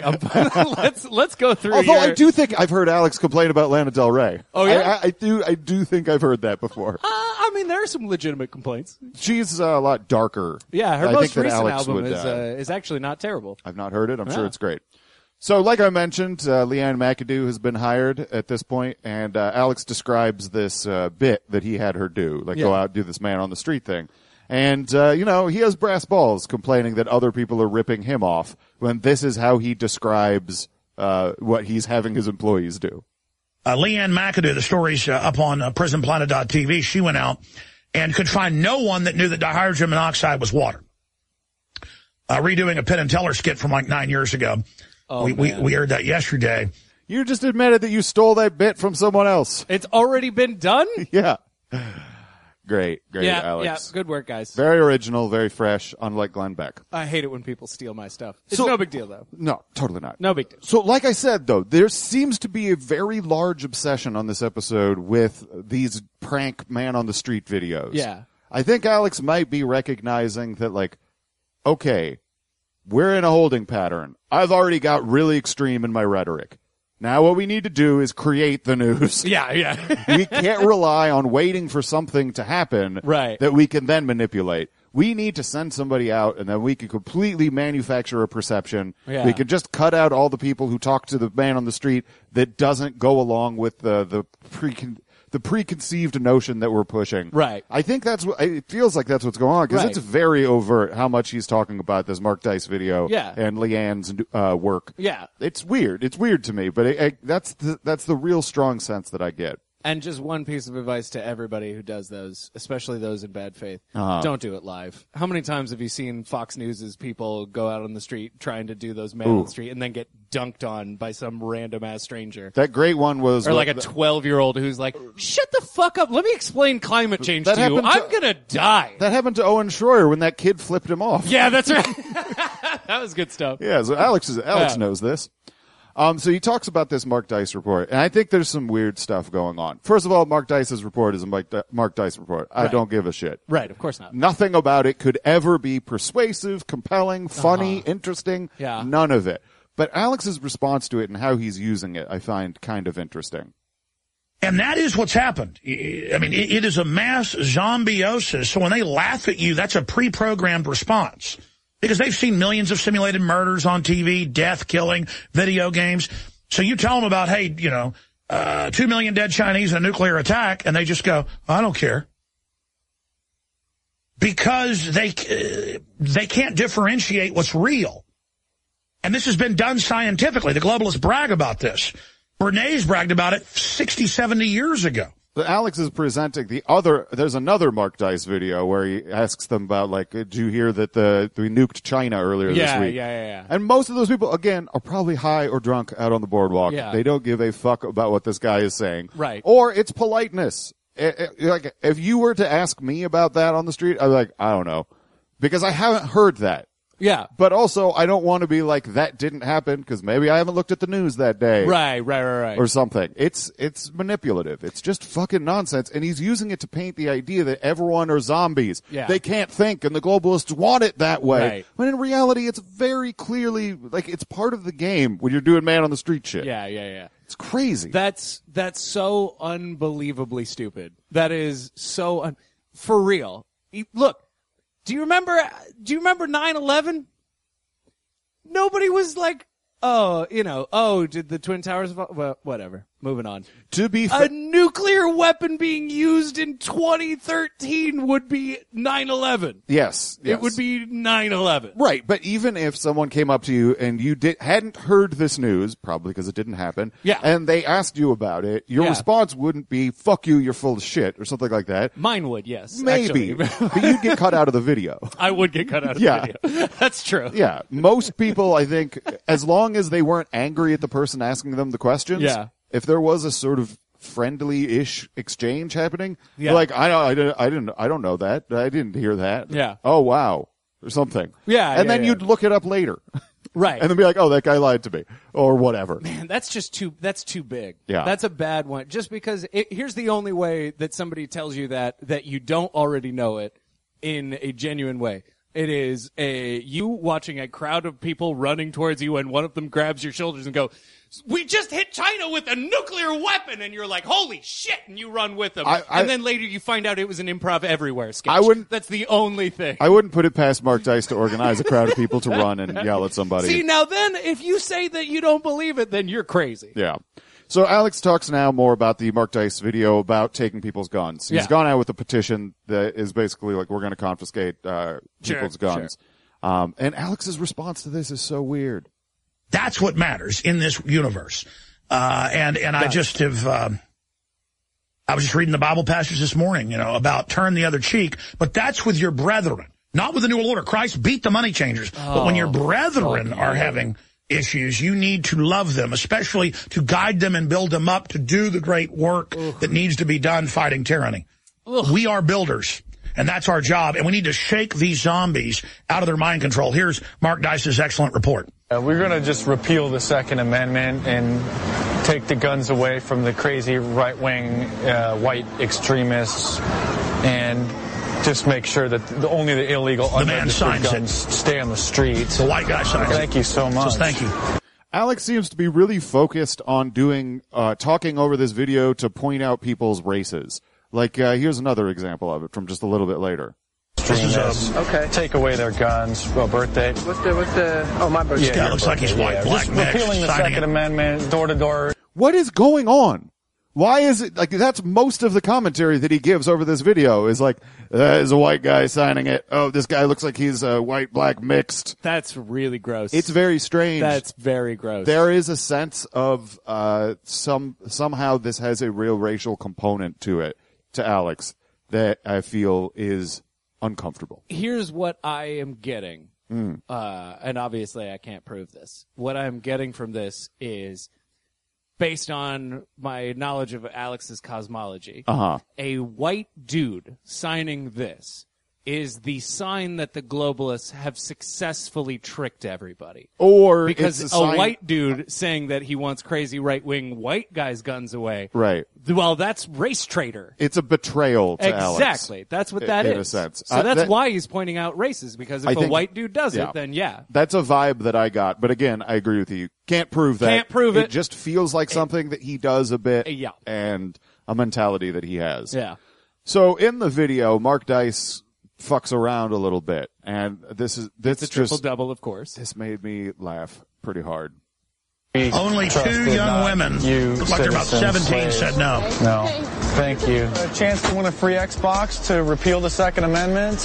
Let's go through. Although I do think I've heard Alex complain about Lana Del Rey. Oh yeah, I do think I've heard that before. I mean, there are some legitimate complaints. She's a lot darker. Yeah, her I most think that recent Alex album would, is actually not terrible. I've not heard it. I'm sure it's great. So, like I mentioned, Leanne McAdoo has been hired at this point, and Alex describes this bit that he had her do, go out and do this man on the street thing. And, he has brass balls complaining that other people are ripping him off when this is how he describes what he's having his employees do. Leanne McAdoo, the story's up on prisonplanet.tv. She went out and could find no one that knew that dihydrogen monoxide was water. Redoing a Penn and Teller skit from like 9 years ago. We heard that yesterday. You just admitted that you stole that bit from someone else. It's already been done? Yeah. Great, Alex. Yeah, good work, guys. Very original, very fresh, unlike Glenn Beck. I hate it when people steal my stuff. It's no big deal, though. No, totally not. No big deal. So, like I said, though, there seems to be a very large obsession on this episode with these prank man-on-the-street videos. Yeah. I think Alex might be recognizing that, okay, we're in a holding pattern. I've already got really extreme in my rhetoric. Now what we need to do is create the news. Yeah. We can't rely on waiting for something to happen that we can then manipulate. We need to send somebody out, and then we can completely manufacture a perception. Yeah. We can just cut out all the people who talk to the man on the street that doesn't go along with the preconceived notion that we're pushing. Right. I think it feels like that's what's going on, because it's very overt how much he's talking about this Mark Dice video and Leanne's work. Yeah. It's weird. It's weird to me, but that's the real strong sense that I get. And just one piece of advice to everybody who does those, especially those in bad faith. Don't do it live. How many times have you seen Fox News' people go out on the street trying to do those man on the street and then get dunked on by some random ass stranger? That great one was... Or like a 12-year-old who's like, shut the fuck up. Let me explain climate change to you. I'm going to die. That happened to Owen Schroyer when that kid flipped him off. Yeah, that's right. That was good stuff. Yeah, so Alex knows this. So he talks about this Mark Dice report, and I think there's some weird stuff going on. First of all, Mark Dice's report is a Mark Dice report. I don't give a shit. Right, of course not. Nothing about it could ever be persuasive, compelling, funny, interesting. Yeah. None of it. But Alex's response to it and how he's using it, I find kind of interesting. And that is what's happened. I mean, it is a mass zombiosis. So when they laugh at you, that's a pre-programmed response. Because they've seen millions of simulated murders on TV, death, killing, video games. So you tell them about, hey, 2 million dead Chinese in a nuclear attack, and they just go, I don't care. Because they can't differentiate what's real. And this has been done scientifically. The globalists brag about this. Bernays bragged about it 60, 70 years ago. But Alex is presenting there's another Mark Dice video where he asks them about, did you hear that we nuked China earlier this week? Yeah. And most of those people, again, are probably high or drunk out on the boardwalk. Yeah. They don't give a fuck about what this guy is saying. Right. Or it's politeness. If you were to ask me about that on the street, I'd be like, I don't know. Because I haven't heard that. Yeah. But also, I don't want to be like, that didn't happen, because maybe I haven't looked at the news that day. Right. Or something. It's manipulative. It's just fucking nonsense. And he's using it to paint the idea that everyone are zombies. Yeah. They can't think, and the globalists want it that way. Right. When in reality, it's very clearly, it's part of the game when you're doing man on the street shit. Yeah. It's crazy. That's so unbelievably stupid. That is so for real. Look, do you remember 9/11? Nobody was like, did the Twin Towers fall? Well, whatever. Moving on. To be a nuclear weapon being used in 2013 would be 9/11. Yes. It would be 9/11. Right, but even if someone came up to you and you hadn't heard this news, probably because it didn't happen, and they asked you about it, your response wouldn't be, fuck you, you're full of shit, or something like that. Mine would, yes. Maybe. But you'd get cut out of the video. I would get cut out of the video. That's true. Yeah. Most people, I think, as long as they weren't angry at the person asking them the questions, if there was a sort of friendly-ish exchange happening, they're like, I don't know that. I didn't hear that. Yeah. Oh, wow. Or something. Yeah. And then you'd look it up later. Right. And then be like, oh, that guy lied to me. Or whatever. Man, that's too big. Yeah. That's a bad one. Just because here's the only way that somebody tells you that you don't already know it in a genuine way. It is you watching a crowd of people running towards you, and one of them grabs your shoulders and go, "We just hit China with a nuclear weapon," and you're like, "Holy shit!" and you run with them. And then later you find out it was an Improv Everywhere sketch. That's the only thing. I wouldn't put it past Mark Dice to organize a crowd of people to run and yell at somebody. See, now then, if you say that you don't believe it, then you're crazy. Yeah. So Alex talks now more about the Mark Dice video about taking people's guns. He's gone out with a petition that is basically like, we're going to confiscate people's guns. Sure. And Alex's response to this is so weird. That's what matters in this universe. And I just have, I was just reading the Bible passage this morning, about turn the other cheek, but that's with your brethren, not with the new order. Christ beat the money changers. But when your brethren are having issues, you need to love them, especially to guide them and build them up to do the great work that needs to be done fighting tyranny. We are builders. And that's our job. And we need to shake these zombies out of their mind control. Here's Mark Dice's excellent report. We're going to just repeal the Second Amendment and take the guns away from the crazy right-wing white extremists and just make sure that only the illegal unregistered guns stay on the streets. The white guy signs it. Thank you so much. So thank you. Alex seems to be really focused on talking over this video to point out people's races. Like, here's another example of it from just a little bit later. Okay. Take away their guns. Well, birthday. What's the? Oh, my birthday. This guy looks like he's white, black, just mixed. repealing the Second Amendment, door to door. What is going on? Why is it like that's most of the commentary that he gives over this video is like, that is a white guy signing it. Oh, this guy looks like he's white, black, mixed. That's really gross. It's very strange. That's very gross. There is a sense of somehow this has a real racial component to it, to Alex, that I feel is uncomfortable. Here's what I am getting, and obviously I can't prove this. What I'm getting from this is, based on my knowledge of Alex's cosmology, a white dude signing this is the sign that the globalists have successfully tricked everybody. Or because it's a white dude saying that he wants crazy right-wing white guys' guns away. Right. Well, that's race traitor. It's a betrayal to Alex. Exactly. That's what that is. In a sense. So that's why he's pointing out races, because if a white dude does it, then yeah. That's a vibe that I got. But again, I agree with you. Can't prove that. Can't prove it. It just feels like something that he does a bit. Yeah. And a mentality that he has. Yeah. So in the video, Mark Dice fucks around a little bit, and it's a triple double, of course. This made me laugh pretty hard. Only two young women, look like they're about 17, said no. No. Thank you. A chance to win a free Xbox to repeal the Second Amendment?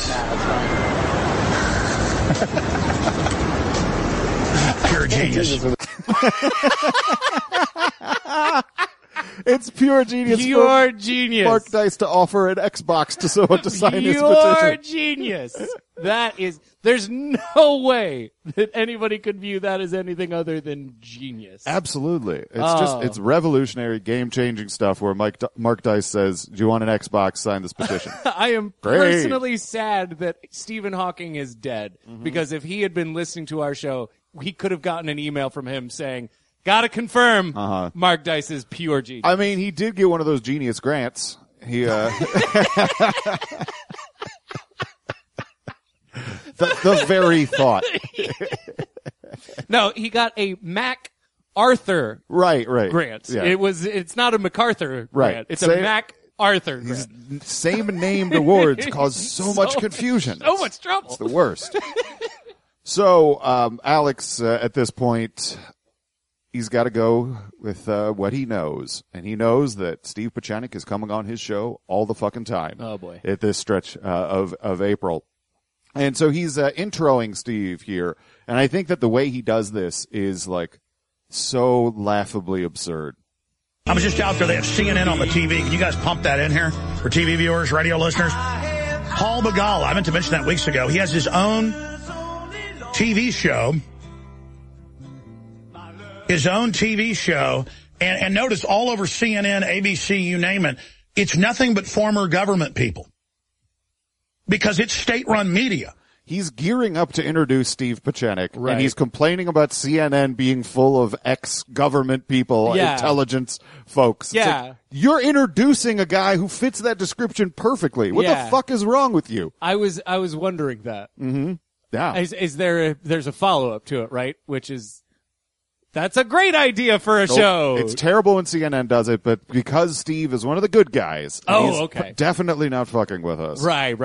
Pure genius. It's pure genius. Pure genius. Mark Dice to offer an Xbox to someone to sign his petition. Pure genius. There's no way that anybody could view that as anything other than genius. Absolutely. It's revolutionary, game-changing stuff where Mark Dice says, do you want an Xbox? Sign this petition. I am personally sad that Stephen Hawking is dead, because if he had been listening to our show, he could have gotten an email from him saying, gotta confirm, Mark Dice is pure genius. I mean, he did get one of those genius grants. He, the very thought. No, he got a MacArthur right grant. Yeah. It's not a MacArthur right. grant. It's a MacArthur grant. Same named awards cause so much confusion. So much trouble. It's the worst. So, Alex, at this point, he's got to go with what he knows. And he knows that Steve Pieczenik is coming on his show all the fucking time. Oh, boy. At this stretch of April. And so he's introing Steve here. And I think that the way he does this is, like, so laughably absurd. I was just out there. They have CNN on the TV. Can you guys pump that in here for TV viewers, radio listeners? Paul Begala, I meant to mention that weeks ago. He has his own TV show. His own TV show. And notice all over CNN, ABC, you name it, it's nothing but former government people. Because it's state-run media. He's gearing up to introduce Steve Pieczenik, Right. and he's complaining about CNN being full of ex-government people, Yeah. intelligence folks. It's Yeah. like, you're introducing a guy who fits that description perfectly. What Yeah. the fuck is wrong with you? I was wondering that. Yeah. Is there there's a follow-up to it, right? Which is, that's a great idea for a show. It's terrible when CNN does it, but because Steve is one of the good guys, Oh, he's okay. definitely not fucking with us. Right.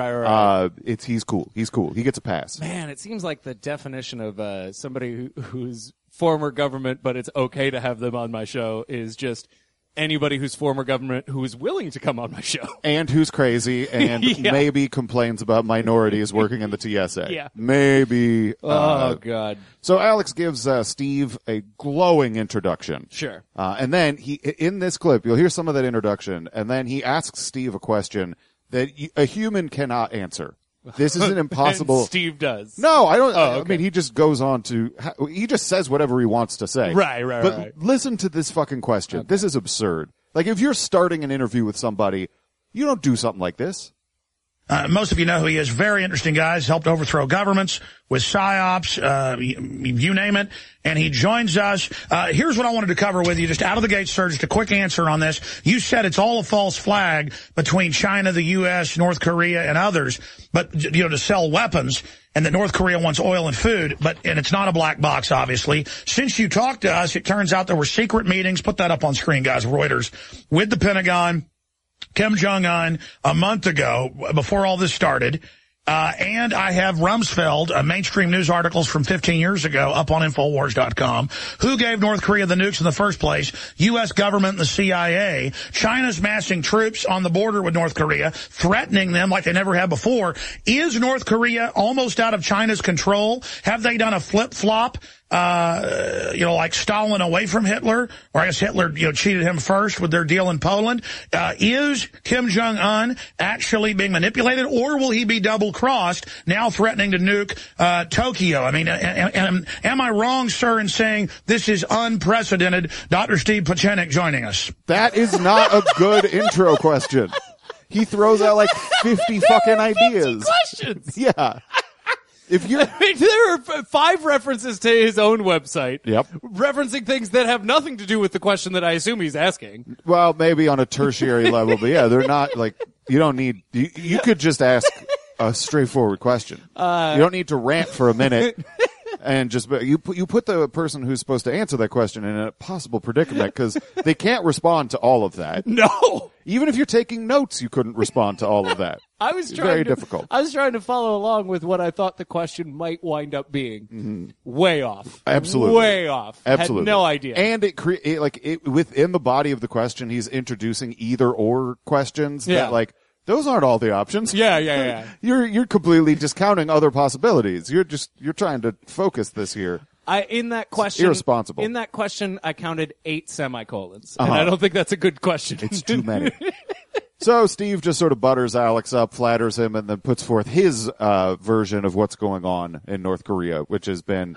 He's cool. He's cool. He gets a pass. Man, it seems like the definition of somebody who's former government, but it's okay to have them on my show, is just anybody who's former government who is willing to come on my show. And who's crazy and Yeah. maybe complains about minorities working in the TSA. Yeah. Maybe. Oh, God. So Alex gives Steve a glowing introduction. Sure. And then in this clip, you'll hear some of that introduction, and then he asks Steve a question that a human cannot answer. This is an impossible. And Steve does. No, I don't. Oh, okay. I mean, he just goes on to. He just says whatever he wants to say. Right. But listen to this fucking question. Okay. This is absurd. Like, if you're starting an interview with somebody, you don't do something like this. Most of you know who he is. Very interesting guy. He's helped overthrow governments with psyops, you name it. And he joins us. Here's what I wanted to cover with you, just out of the gate, sir, just a quick answer on this. You said it's all a false flag between China, the U.S., North Korea, and others, but, you know, to sell weapons, and that North Korea wants oil and food, and it's not a black box, obviously. Since you talked to us, it turns out there were secret meetings, put that up on screen, guys, Reuters, with the Pentagon, Kim Jong-un, a month ago, before all this started. And I have Rumsfeld, mainstream news articles from 15 years ago up on Infowars.com. Who gave North Korea the nukes in the first place? U.S. government and the CIA. China's massing troops on the border with North Korea, threatening them like they never have before. Is North Korea almost out of China's control? Have they done a flip-flop? Like Stalin away from Hitler, or I guess Hitler, cheated him first with their deal in Poland. Is Kim Jong-un actually being manipulated, or will he be double-crossed, now threatening to nuke Tokyo? I mean, am I wrong, sir, in saying this is unprecedented? Dr. Steve Pieczenik joining us. That is not a good intro question. He throws out like 50 fucking ideas. 50 questions. Yeah. If you're, there are 5 references to his own website. Yep. Referencing things that have nothing to do with the question that I assume he's asking. Well, maybe on a tertiary level, but yeah, they're not like, you don't need, you could just ask a straightforward question. You don't need to rant for a minute. And just you put the person who's supposed to answer that question in a possible predicament, because they can't respond to all of that. No. Even if you're taking notes, you couldn't respond to all of that. Very difficult. I was trying to follow along with what I thought the question might wind up being. Mm-hmm. Way off. Absolutely. Way off. Absolutely. Had no idea. And within the body of the question, he's introducing either or questions that like, those aren't all the options. Yeah. You're completely discounting other possibilities. You're trying to focus this here. In that question, it's irresponsible. In that question, I counted 8 semicolons, and I don't think that's a good question. It's too many. So Steve just sort of butters Alex up, flatters him, and then puts forth his version of what's going on in North Korea, which has been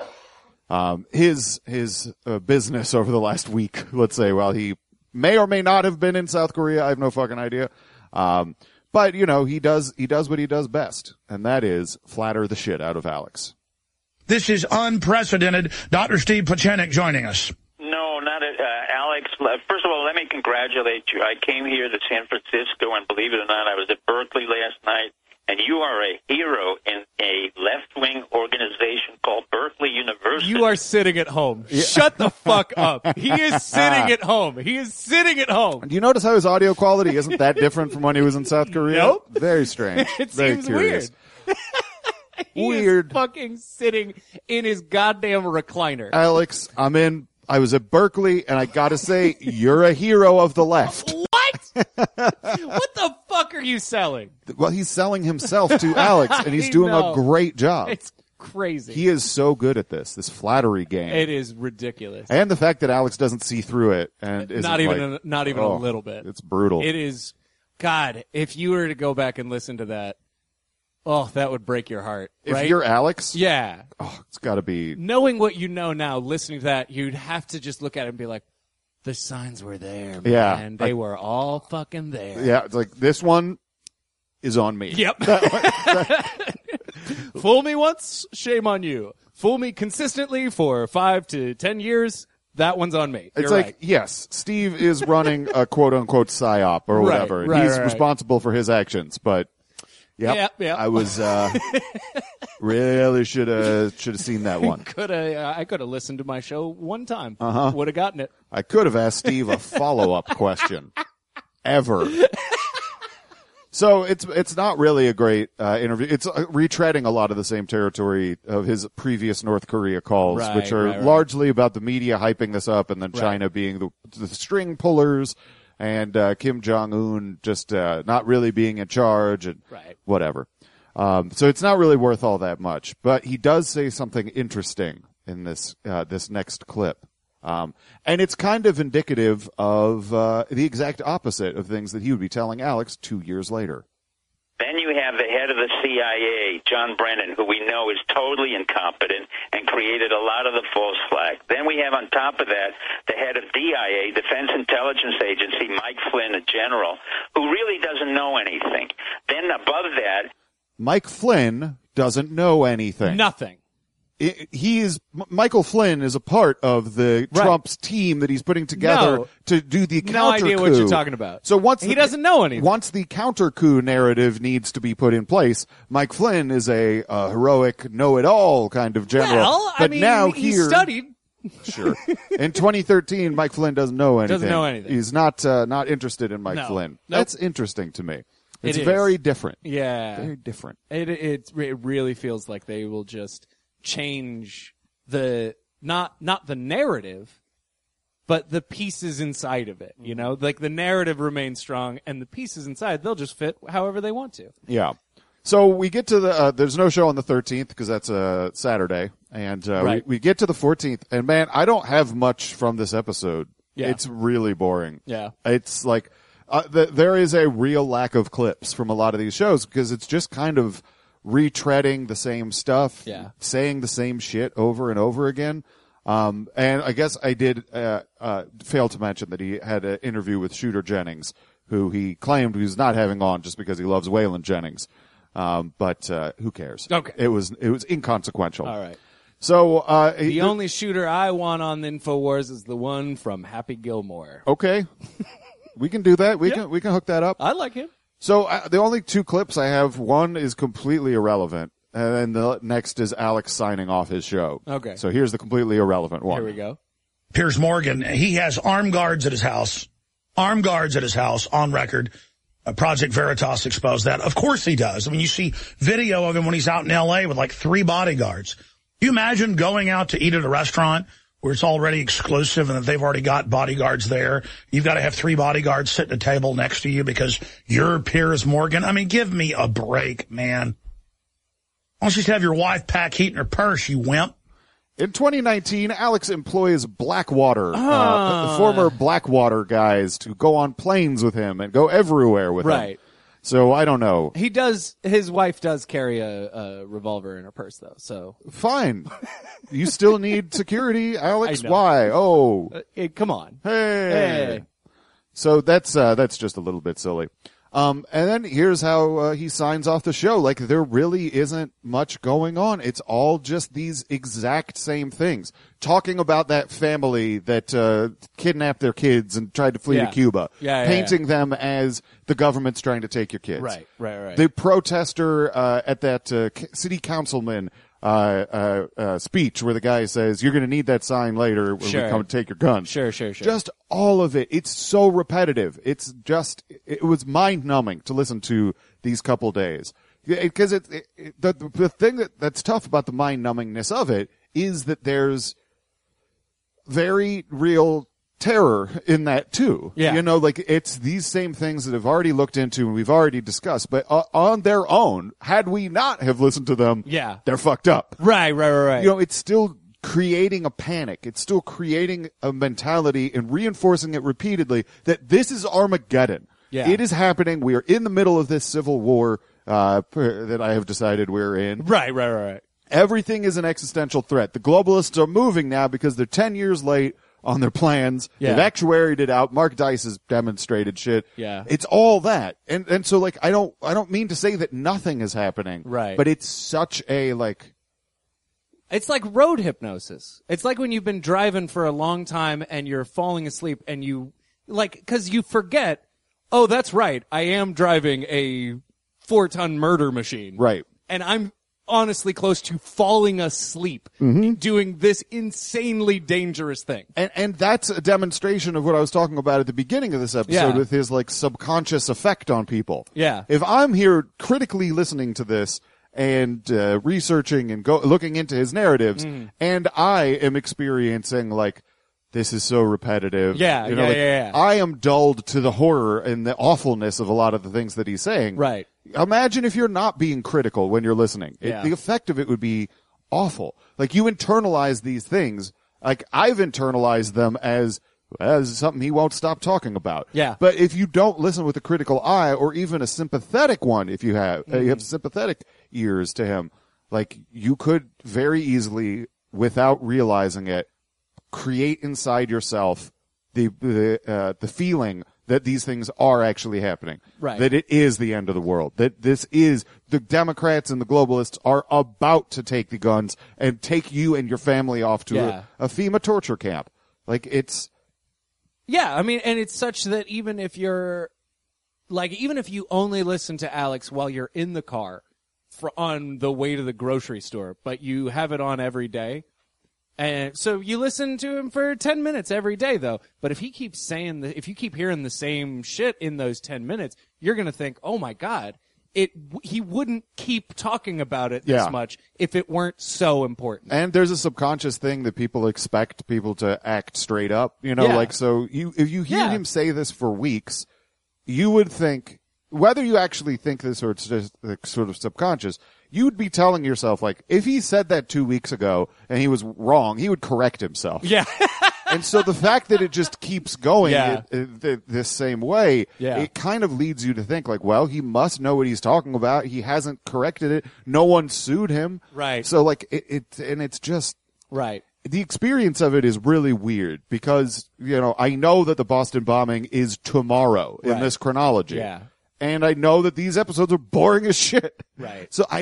his business over the last week. Let's say, while he may or may not have been in South Korea, I have no fucking idea. But he does what he does best, and that is flatter the shit out of Alex. This is unprecedented. Dr. Steve Pieczenik joining us. No, not Alex. First of all, let me congratulate you. I came here to San Francisco, and believe it or not, I was at Berkeley last night, and you are a hero in a left-wing organization called Berkeley University. You are sitting at home. Yeah. Shut the fuck up. He is sitting at home. He is sitting at home. Do you notice how his audio quality isn't that different from when he was in South Korea? Nope. Very strange. It Very seems curious. weird. Weird. Is fucking sitting in his goddamn recliner. Alex, I was at Berkeley, and I gotta say, you're a hero of the left. What? What the fuck are you selling? Well, he's selling himself to Alex, and he's doing a great job. It's crazy. He is so good at this flattery game. It is ridiculous. And the fact that Alex doesn't see through it and not even a little bit. It's brutal. It is. God, if you were to go back and listen to that, that would break your heart. Right? If you're Alex, yeah, it's got to be. Knowing what you know now, listening to that, you'd have to just look at it and be like, the signs were there, man. Yeah, they were all fucking there. Yeah, it's like, this one is on me. Yep. Fool me once, shame on you. Fool me consistently for 5 to 10 years, that one's on me. It's You're like, right. yes, Steve is running a quote-unquote psyop or whatever. Right, He's right. responsible for his actions, but yep. Yeah. I was really should have seen that one. I could have listened to my show one time. Uh-huh. Would have gotten it. I could have asked Steve a follow-up question. Ever. So it's not really a great interview. It's retreading a lot of the same territory of his previous North Korea calls, Right, which are right. largely about the media hyping this up and then China being the string pullers and Kim Jong-un just not really being in charge and whatever. So it's not really worth all that much. But he does say something interesting in this next clip. And it's kind of indicative of the exact opposite of things that he would be telling Alex 2 years later. Then you have the head of the CIA, John Brennan, who we know is totally incompetent and created a lot of the false flag. Then we have on top of that the head of DIA, Defense Intelligence Agency, Mike Flynn, a general, who really doesn't know anything. Then above that, Mike Flynn doesn't know anything. Nothing. Michael Flynn is a part of the Trump's team that he's putting together to do the counter coup. No idea what you're talking about. So he doesn't know anything. Once the counter coup narrative needs to be put in place, Mike Flynn is a heroic, know-it-all kind of general. Well, but now he studied. Sure. In 2013, Mike Flynn doesn't know anything. Doesn't know anything. He's not interested in Mike Flynn. Nope. That's interesting to me. It's It is. very different. Yeah. Very different. It really feels like they will just change the not the narrative, but the pieces inside of it. You know, like the narrative remains strong, and the pieces inside they'll just fit however they want to. Yeah. So we get to the there's no show on the 13th because that's a Saturday, and we get to the 14th, and man, I don't have much from this episode. Yeah. It's really boring. Yeah. It's like there is a real lack of clips from a lot of these shows because it's just kind of retreading the same stuff, saying the same shit over and over again. And I guess I did fail to mention that he had an interview with Shooter Jennings, who he claimed he was not having on just because he loves Waylon Jennings. But who cares? Okay. It was inconsequential. All right. So The only shooter I want on InfoWars is the one from Happy Gilmore. Okay. We can do that. We can hook that up. I like him. So the only two clips I have, one is completely irrelevant, and then the next is Alex signing off his show. Okay. So here's the completely irrelevant one. Here we go. Piers Morgan, he has armed guards at his house. Armed guards at his house on record. Project Veritas exposed that. Of course he does. I mean, you see video of him when he's out in L.A. with like 3 bodyguards. You imagine going out to eat at a restaurant where it's already exclusive and that they've already got bodyguards there. You've got to have 3 bodyguards sitting at a table next to you because you're Piers Morgan. I mean, give me a break, man. Why don't you just have your wife pack heat in her purse, you wimp? In 2019, Alex employs Blackwater, former Blackwater guys to go on planes with him and go everywhere with him. Right. So I don't know. He does. His wife does carry a revolver in her purse, though. So Fine. You still need security, Alex. I know. Why? Oh, come on. hey. So that's just a little bit silly. And then here's how he signs off the show. Like, there really isn't much going on. It's all just these exact same things. Talking about that family that kidnapped their kids and tried to flee to Cuba. Painting them as the government's trying to take your kids. Right. The protester at that city councilman speech where the guy says, you're going to need that sign later when we come and take your guns. Sure. Just all of it. It's so repetitive. It was mind-numbing to listen to these couple days. Because the thing that's tough about the mind-numbingness of it is that there's very real terror in that too. Yeah. You know, like it's these same things that I've already looked into and we've already discussed, but on their own, had we not have listened to them, they're fucked up. Right. You know, it's still creating a panic. It's still creating a mentality and reinforcing it repeatedly that this is Armageddon. Yeah. It is happening. We are in the middle of this civil war, that I have decided we're in. Right. Everything is an existential threat. The globalists are moving now because they're 10 years late on their plans. Yeah. They've actuaried it out. Mark Dice has demonstrated shit. Yeah. It's all that. And so like, I don't mean to say that nothing is happening. Right. But it's such a like, It's like road hypnosis. It's like when you've been driving for a long time and you're falling asleep and you, like, cause you forget, oh, that's right, I am driving a 4-ton murder machine. right. And I'm honestly close to falling asleep doing this insanely dangerous thing. And that's a demonstration of what I was talking about at the beginning of this episode Yeah. with his like subconscious effect on people. Yeah. If I'm here critically listening to this and researching and looking into his narratives, and I am experiencing like, this is so repetitive. Yeah, you know, yeah. I am dulled to the horror and the awfulness of a lot of the things that he's saying. Right. Imagine if you're not being critical when you're listening. Yeah. The effect of it would be awful. Like you internalize these things. Like I've internalized them as something he won't stop talking about. Yeah. But if you don't listen with a critical eye or even a sympathetic one, if you have, you have sympathetic ears to him, like you could very easily, without realizing it, create inside yourself the feeling that these things are actually happening. Right. That it is the end of the world. That this is, the Democrats and the globalists are about to take the guns and take you and your family off to a FEMA torture camp. Like it's, Yeah, I mean, and it's such that even if you only listen to Alex while you're in the car on the way to the grocery store, but you have it on every day, and so you listen to him for 10 minutes every day, though. But if he keeps saying if you keep hearing the same shit in those 10 minutes, you're going to think, oh my God, he wouldn't keep talking about it this much if it weren't so important. and there's a subconscious thing that people expect people to act straight up, you know, Yeah. like, so if you hear him say this for weeks, you would think, whether you actually think this or it's just like, sort of subconscious, you would be telling yourself, like, if he said that 2 weeks ago and he was wrong, he would correct himself. Yeah. And so the fact that it just keeps going Yeah. this same way, Yeah. it kind of leads you to think, like, well, he must know what he's talking about. He hasn't corrected it. No one sued him. Right. So, like, it's just, Right. the experience of it is really weird because, you know, I know that the Boston bombing is tomorrow in Right. this chronology. Yeah. And I know that these episodes are boring as shit. Right. So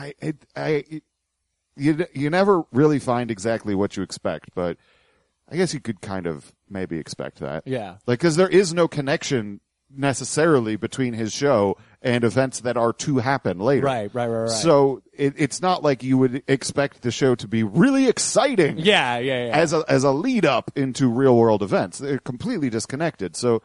you never really find exactly what you expect, but I guess you could kind of maybe expect that. Yeah. Like, cause there is no connection necessarily between his show and events that are to happen later. Right. So it's not like you would expect the show to be really exciting. Yeah. As a lead up into real world events. They're completely disconnected. So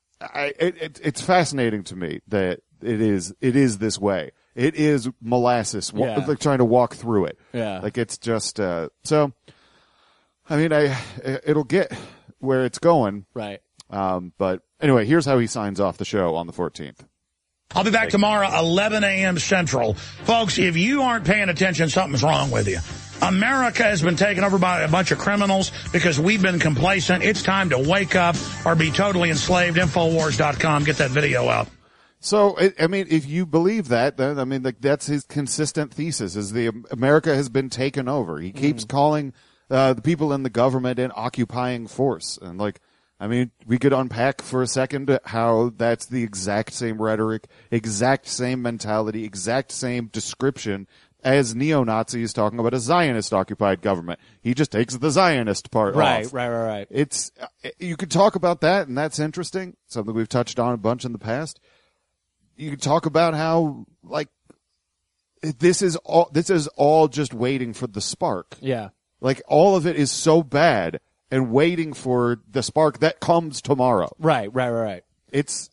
it's fascinating to me that it is this way. It is molasses, like trying to walk through it. Yeah. Like it's just, so, I mean, it'll get where it's going. Right. But anyway, here's how he signs off the show on the 14th. I'll be back tomorrow, 11 a.m. Central. Folks, if you aren't paying attention, something's wrong with you. America has been taken over by a bunch of criminals because we've been complacent. It's time to wake up or be totally enslaved. Infowars.com. Get that video out. So, I mean, if you believe that, then, I mean, like, that's his consistent thesis, is America has been taken over. He keeps calling the people in the government an occupying force. And, like, I mean, we could unpack for a second how that's the exact same rhetoric, exact same mentality, exact same description as neo-Nazis talking about a Zionist-occupied government. He just takes the Zionist part off. Right. It's, you could talk about that, and that's interesting, something we've touched on a bunch in the past. You could talk about how, like, this is all just waiting for the spark. Yeah. Like, all of it is so bad and waiting for the spark that comes tomorrow. Right. It's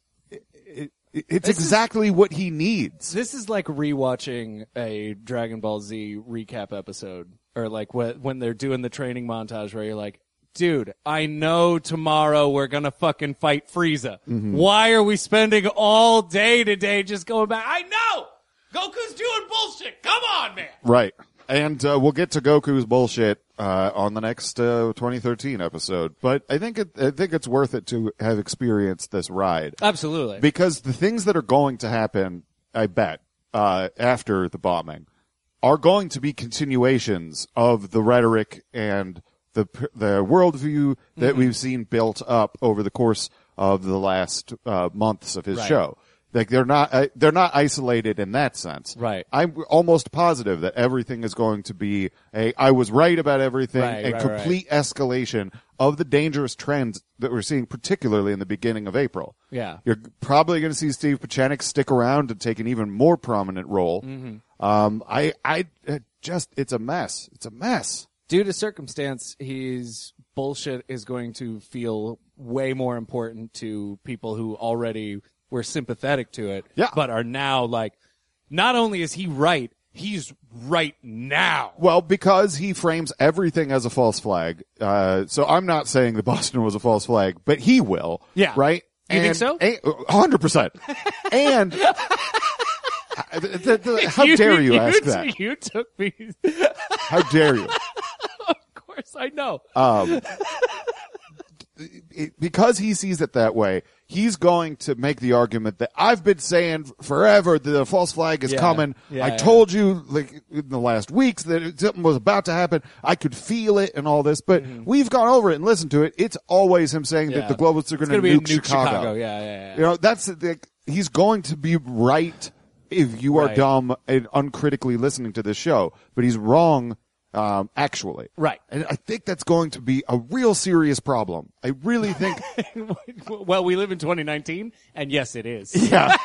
exactly what he needs. This is like rewatching a Dragon Ball Z recap episode, or like when they're doing the training montage where you're like, dude, I know tomorrow we're gonna fucking fight Frieza. Mm-hmm. Why are we spending all day today just going back? I know! Goku's doing bullshit! Come on, man! Right. And we'll get to Goku's bullshit on the next 2013 episode. But I think it's worth it to have experienced this ride. Absolutely. Because the things that are going to happen, I bet, after the bombing, are going to be continuations of the rhetoric and the worldview that we've seen built up over the course of the last months of his show. Like they're not isolated in that sense. Right. I'm almost positive that everything is going to be I was right about everything, complete escalation of the dangerous trends that we're seeing, particularly in the beginning of April. Yeah. You're probably going to see Steve Pieczenik stick around and take an even more prominent role. It's a mess. It's a mess. Due to circumstance, his bullshit is going to feel way more important to people who already were sympathetic to it, but are now like, not only is he right, he's right now. Well, because he frames everything as a false flag. So I'm not saying that Boston was a false flag, but he will. Yeah. Right? You think so? 100%. And how dare you ask that? You took me. How dare you? Of course I know. Because he sees it that way, he's going to make the argument that I've been saying forever that the false flag is coming. I told you like in the last weeks that something was about to happen. I could feel it and all this, but we've gone over it and listened to it. It's always him saying that the globalists are going to nuke Chicago. Yeah. You know, he's going to be right if you are dumb and uncritically listening to this show, but he's wrong. Actually. Right. And I think that's going to be a real serious problem. I really think. Well, we live in 2019, and yes, it is. Yeah.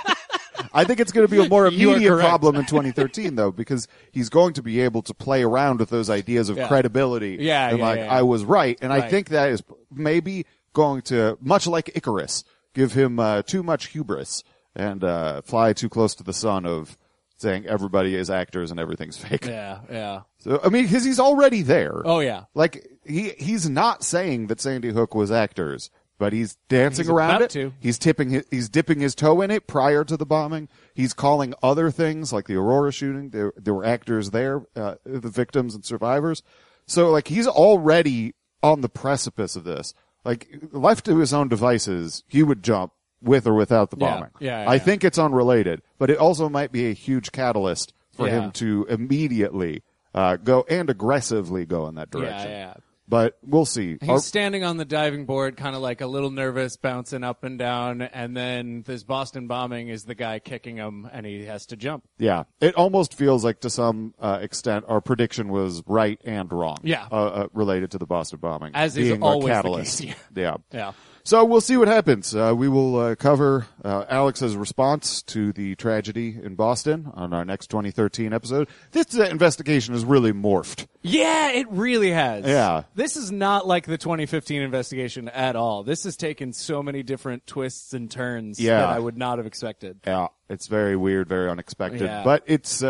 I think it's going to be a more immediate problem in 2013, though, because he's going to be able to play around with those ideas of credibility. I was right. And I think that is maybe going to, much like Icarus, give him too much hubris and fly too close to the sun of saying everybody is actors and everything's fake. Yeah. So, I mean, because he's already there. Oh, yeah. Like, he's not saying that Sandy Hook was actors, but he's dancing around it. He's dipping his toe in it prior to the bombing. He's calling other things, like the Aurora shooting. There were actors there, the victims and survivors. So, like, he's already on the precipice of this. Like, left to his own devices, he would jump with or without the bombing. I think it's unrelated, but it also might be a huge catalyst for him to immediately go and aggressively go in that direction. Yeah. But we'll see. He's standing on the diving board, kind of like a little nervous, bouncing up and down, and then this Boston bombing is the guy kicking him, and he has to jump. Yeah. It almost feels like, to some extent, our prediction was right and wrong. Yeah. Related to the Boston bombing. As is being always our catalyst. the case. Yeah. So we'll see what happens. We will cover Alex's response to the tragedy in Boston on our next 2013 episode. This investigation has really morphed. Yeah, it really has. Yeah. This is not like the 2015 investigation at all. This has taken so many different twists and turns that I would not have expected. Yeah, it's very weird, very unexpected. Yeah. But it's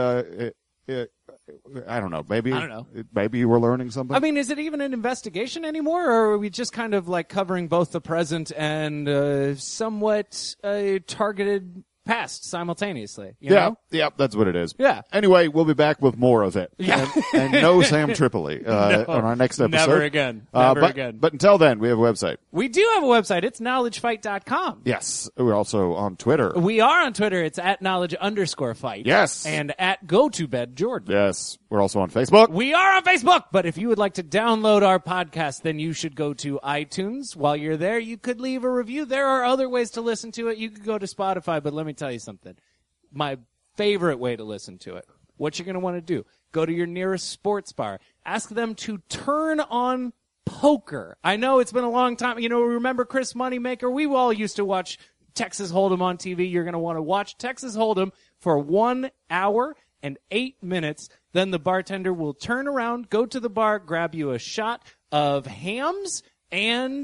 I don't know. Maybe we're learning something. I mean, is it even an investigation anymore, or are we just kind of like covering both the present and somewhat targeted past simultaneously? You know? Yeah, that's what it is. Yeah. Anyway, we'll be back with more of it. Yeah. and no Sam Tripoli on our next episode. Never again. Never again. But until then, we have a website. We do have a website. It's knowledgefight.com. Yes. We're also on Twitter. We are on Twitter. It's at @knowledge_fight. Yes. And at GoToBedJordan. Yes. We're also on Facebook. We are on Facebook. But if you would like to download our podcast, then you should go to iTunes. While you're there, you could leave a review. There are other ways to listen to it. You could go to Spotify, but let me tell you something. My favorite way to listen to it, what you're going to want to do, go to your nearest sports bar. Ask them to turn on poker. I know it's been a long time. You know, remember Chris Moneymaker? We all used to watch Texas Hold'em on TV. You're going to want to watch Texas Hold'em for 1 hour and 8 minutes. Then the bartender will turn around, go to the bar, grab you a shot of Hamm's and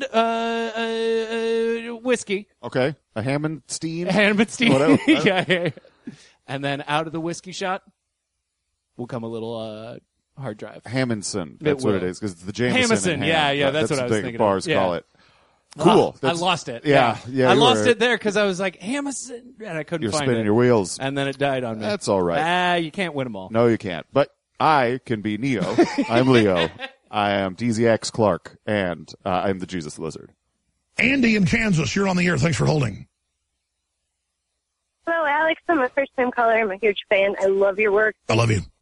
whiskey. Okay. A Hammondstein? Hammondstein. Yeah. And then out of the whiskey shot will come a little hard drive. Hammondson. That's what it is, because it's the Jameson. Yeah, that's what I was thinking. Bars call it. Cool. I lost it. Yeah. I lost it there because I was like, Hammondson, and I couldn't find it. You're spinning your wheels. And then it died on me. That's all right. You can't win them all. No, you can't. But I can be Neo. I'm Leo. I am DZX Clark, and I'm the Jesus Lizard. Andy in Kansas, you're on the air. Thanks for holding. Hello, Alex. I'm a first-time caller. I'm a huge fan. I love your work. I love you.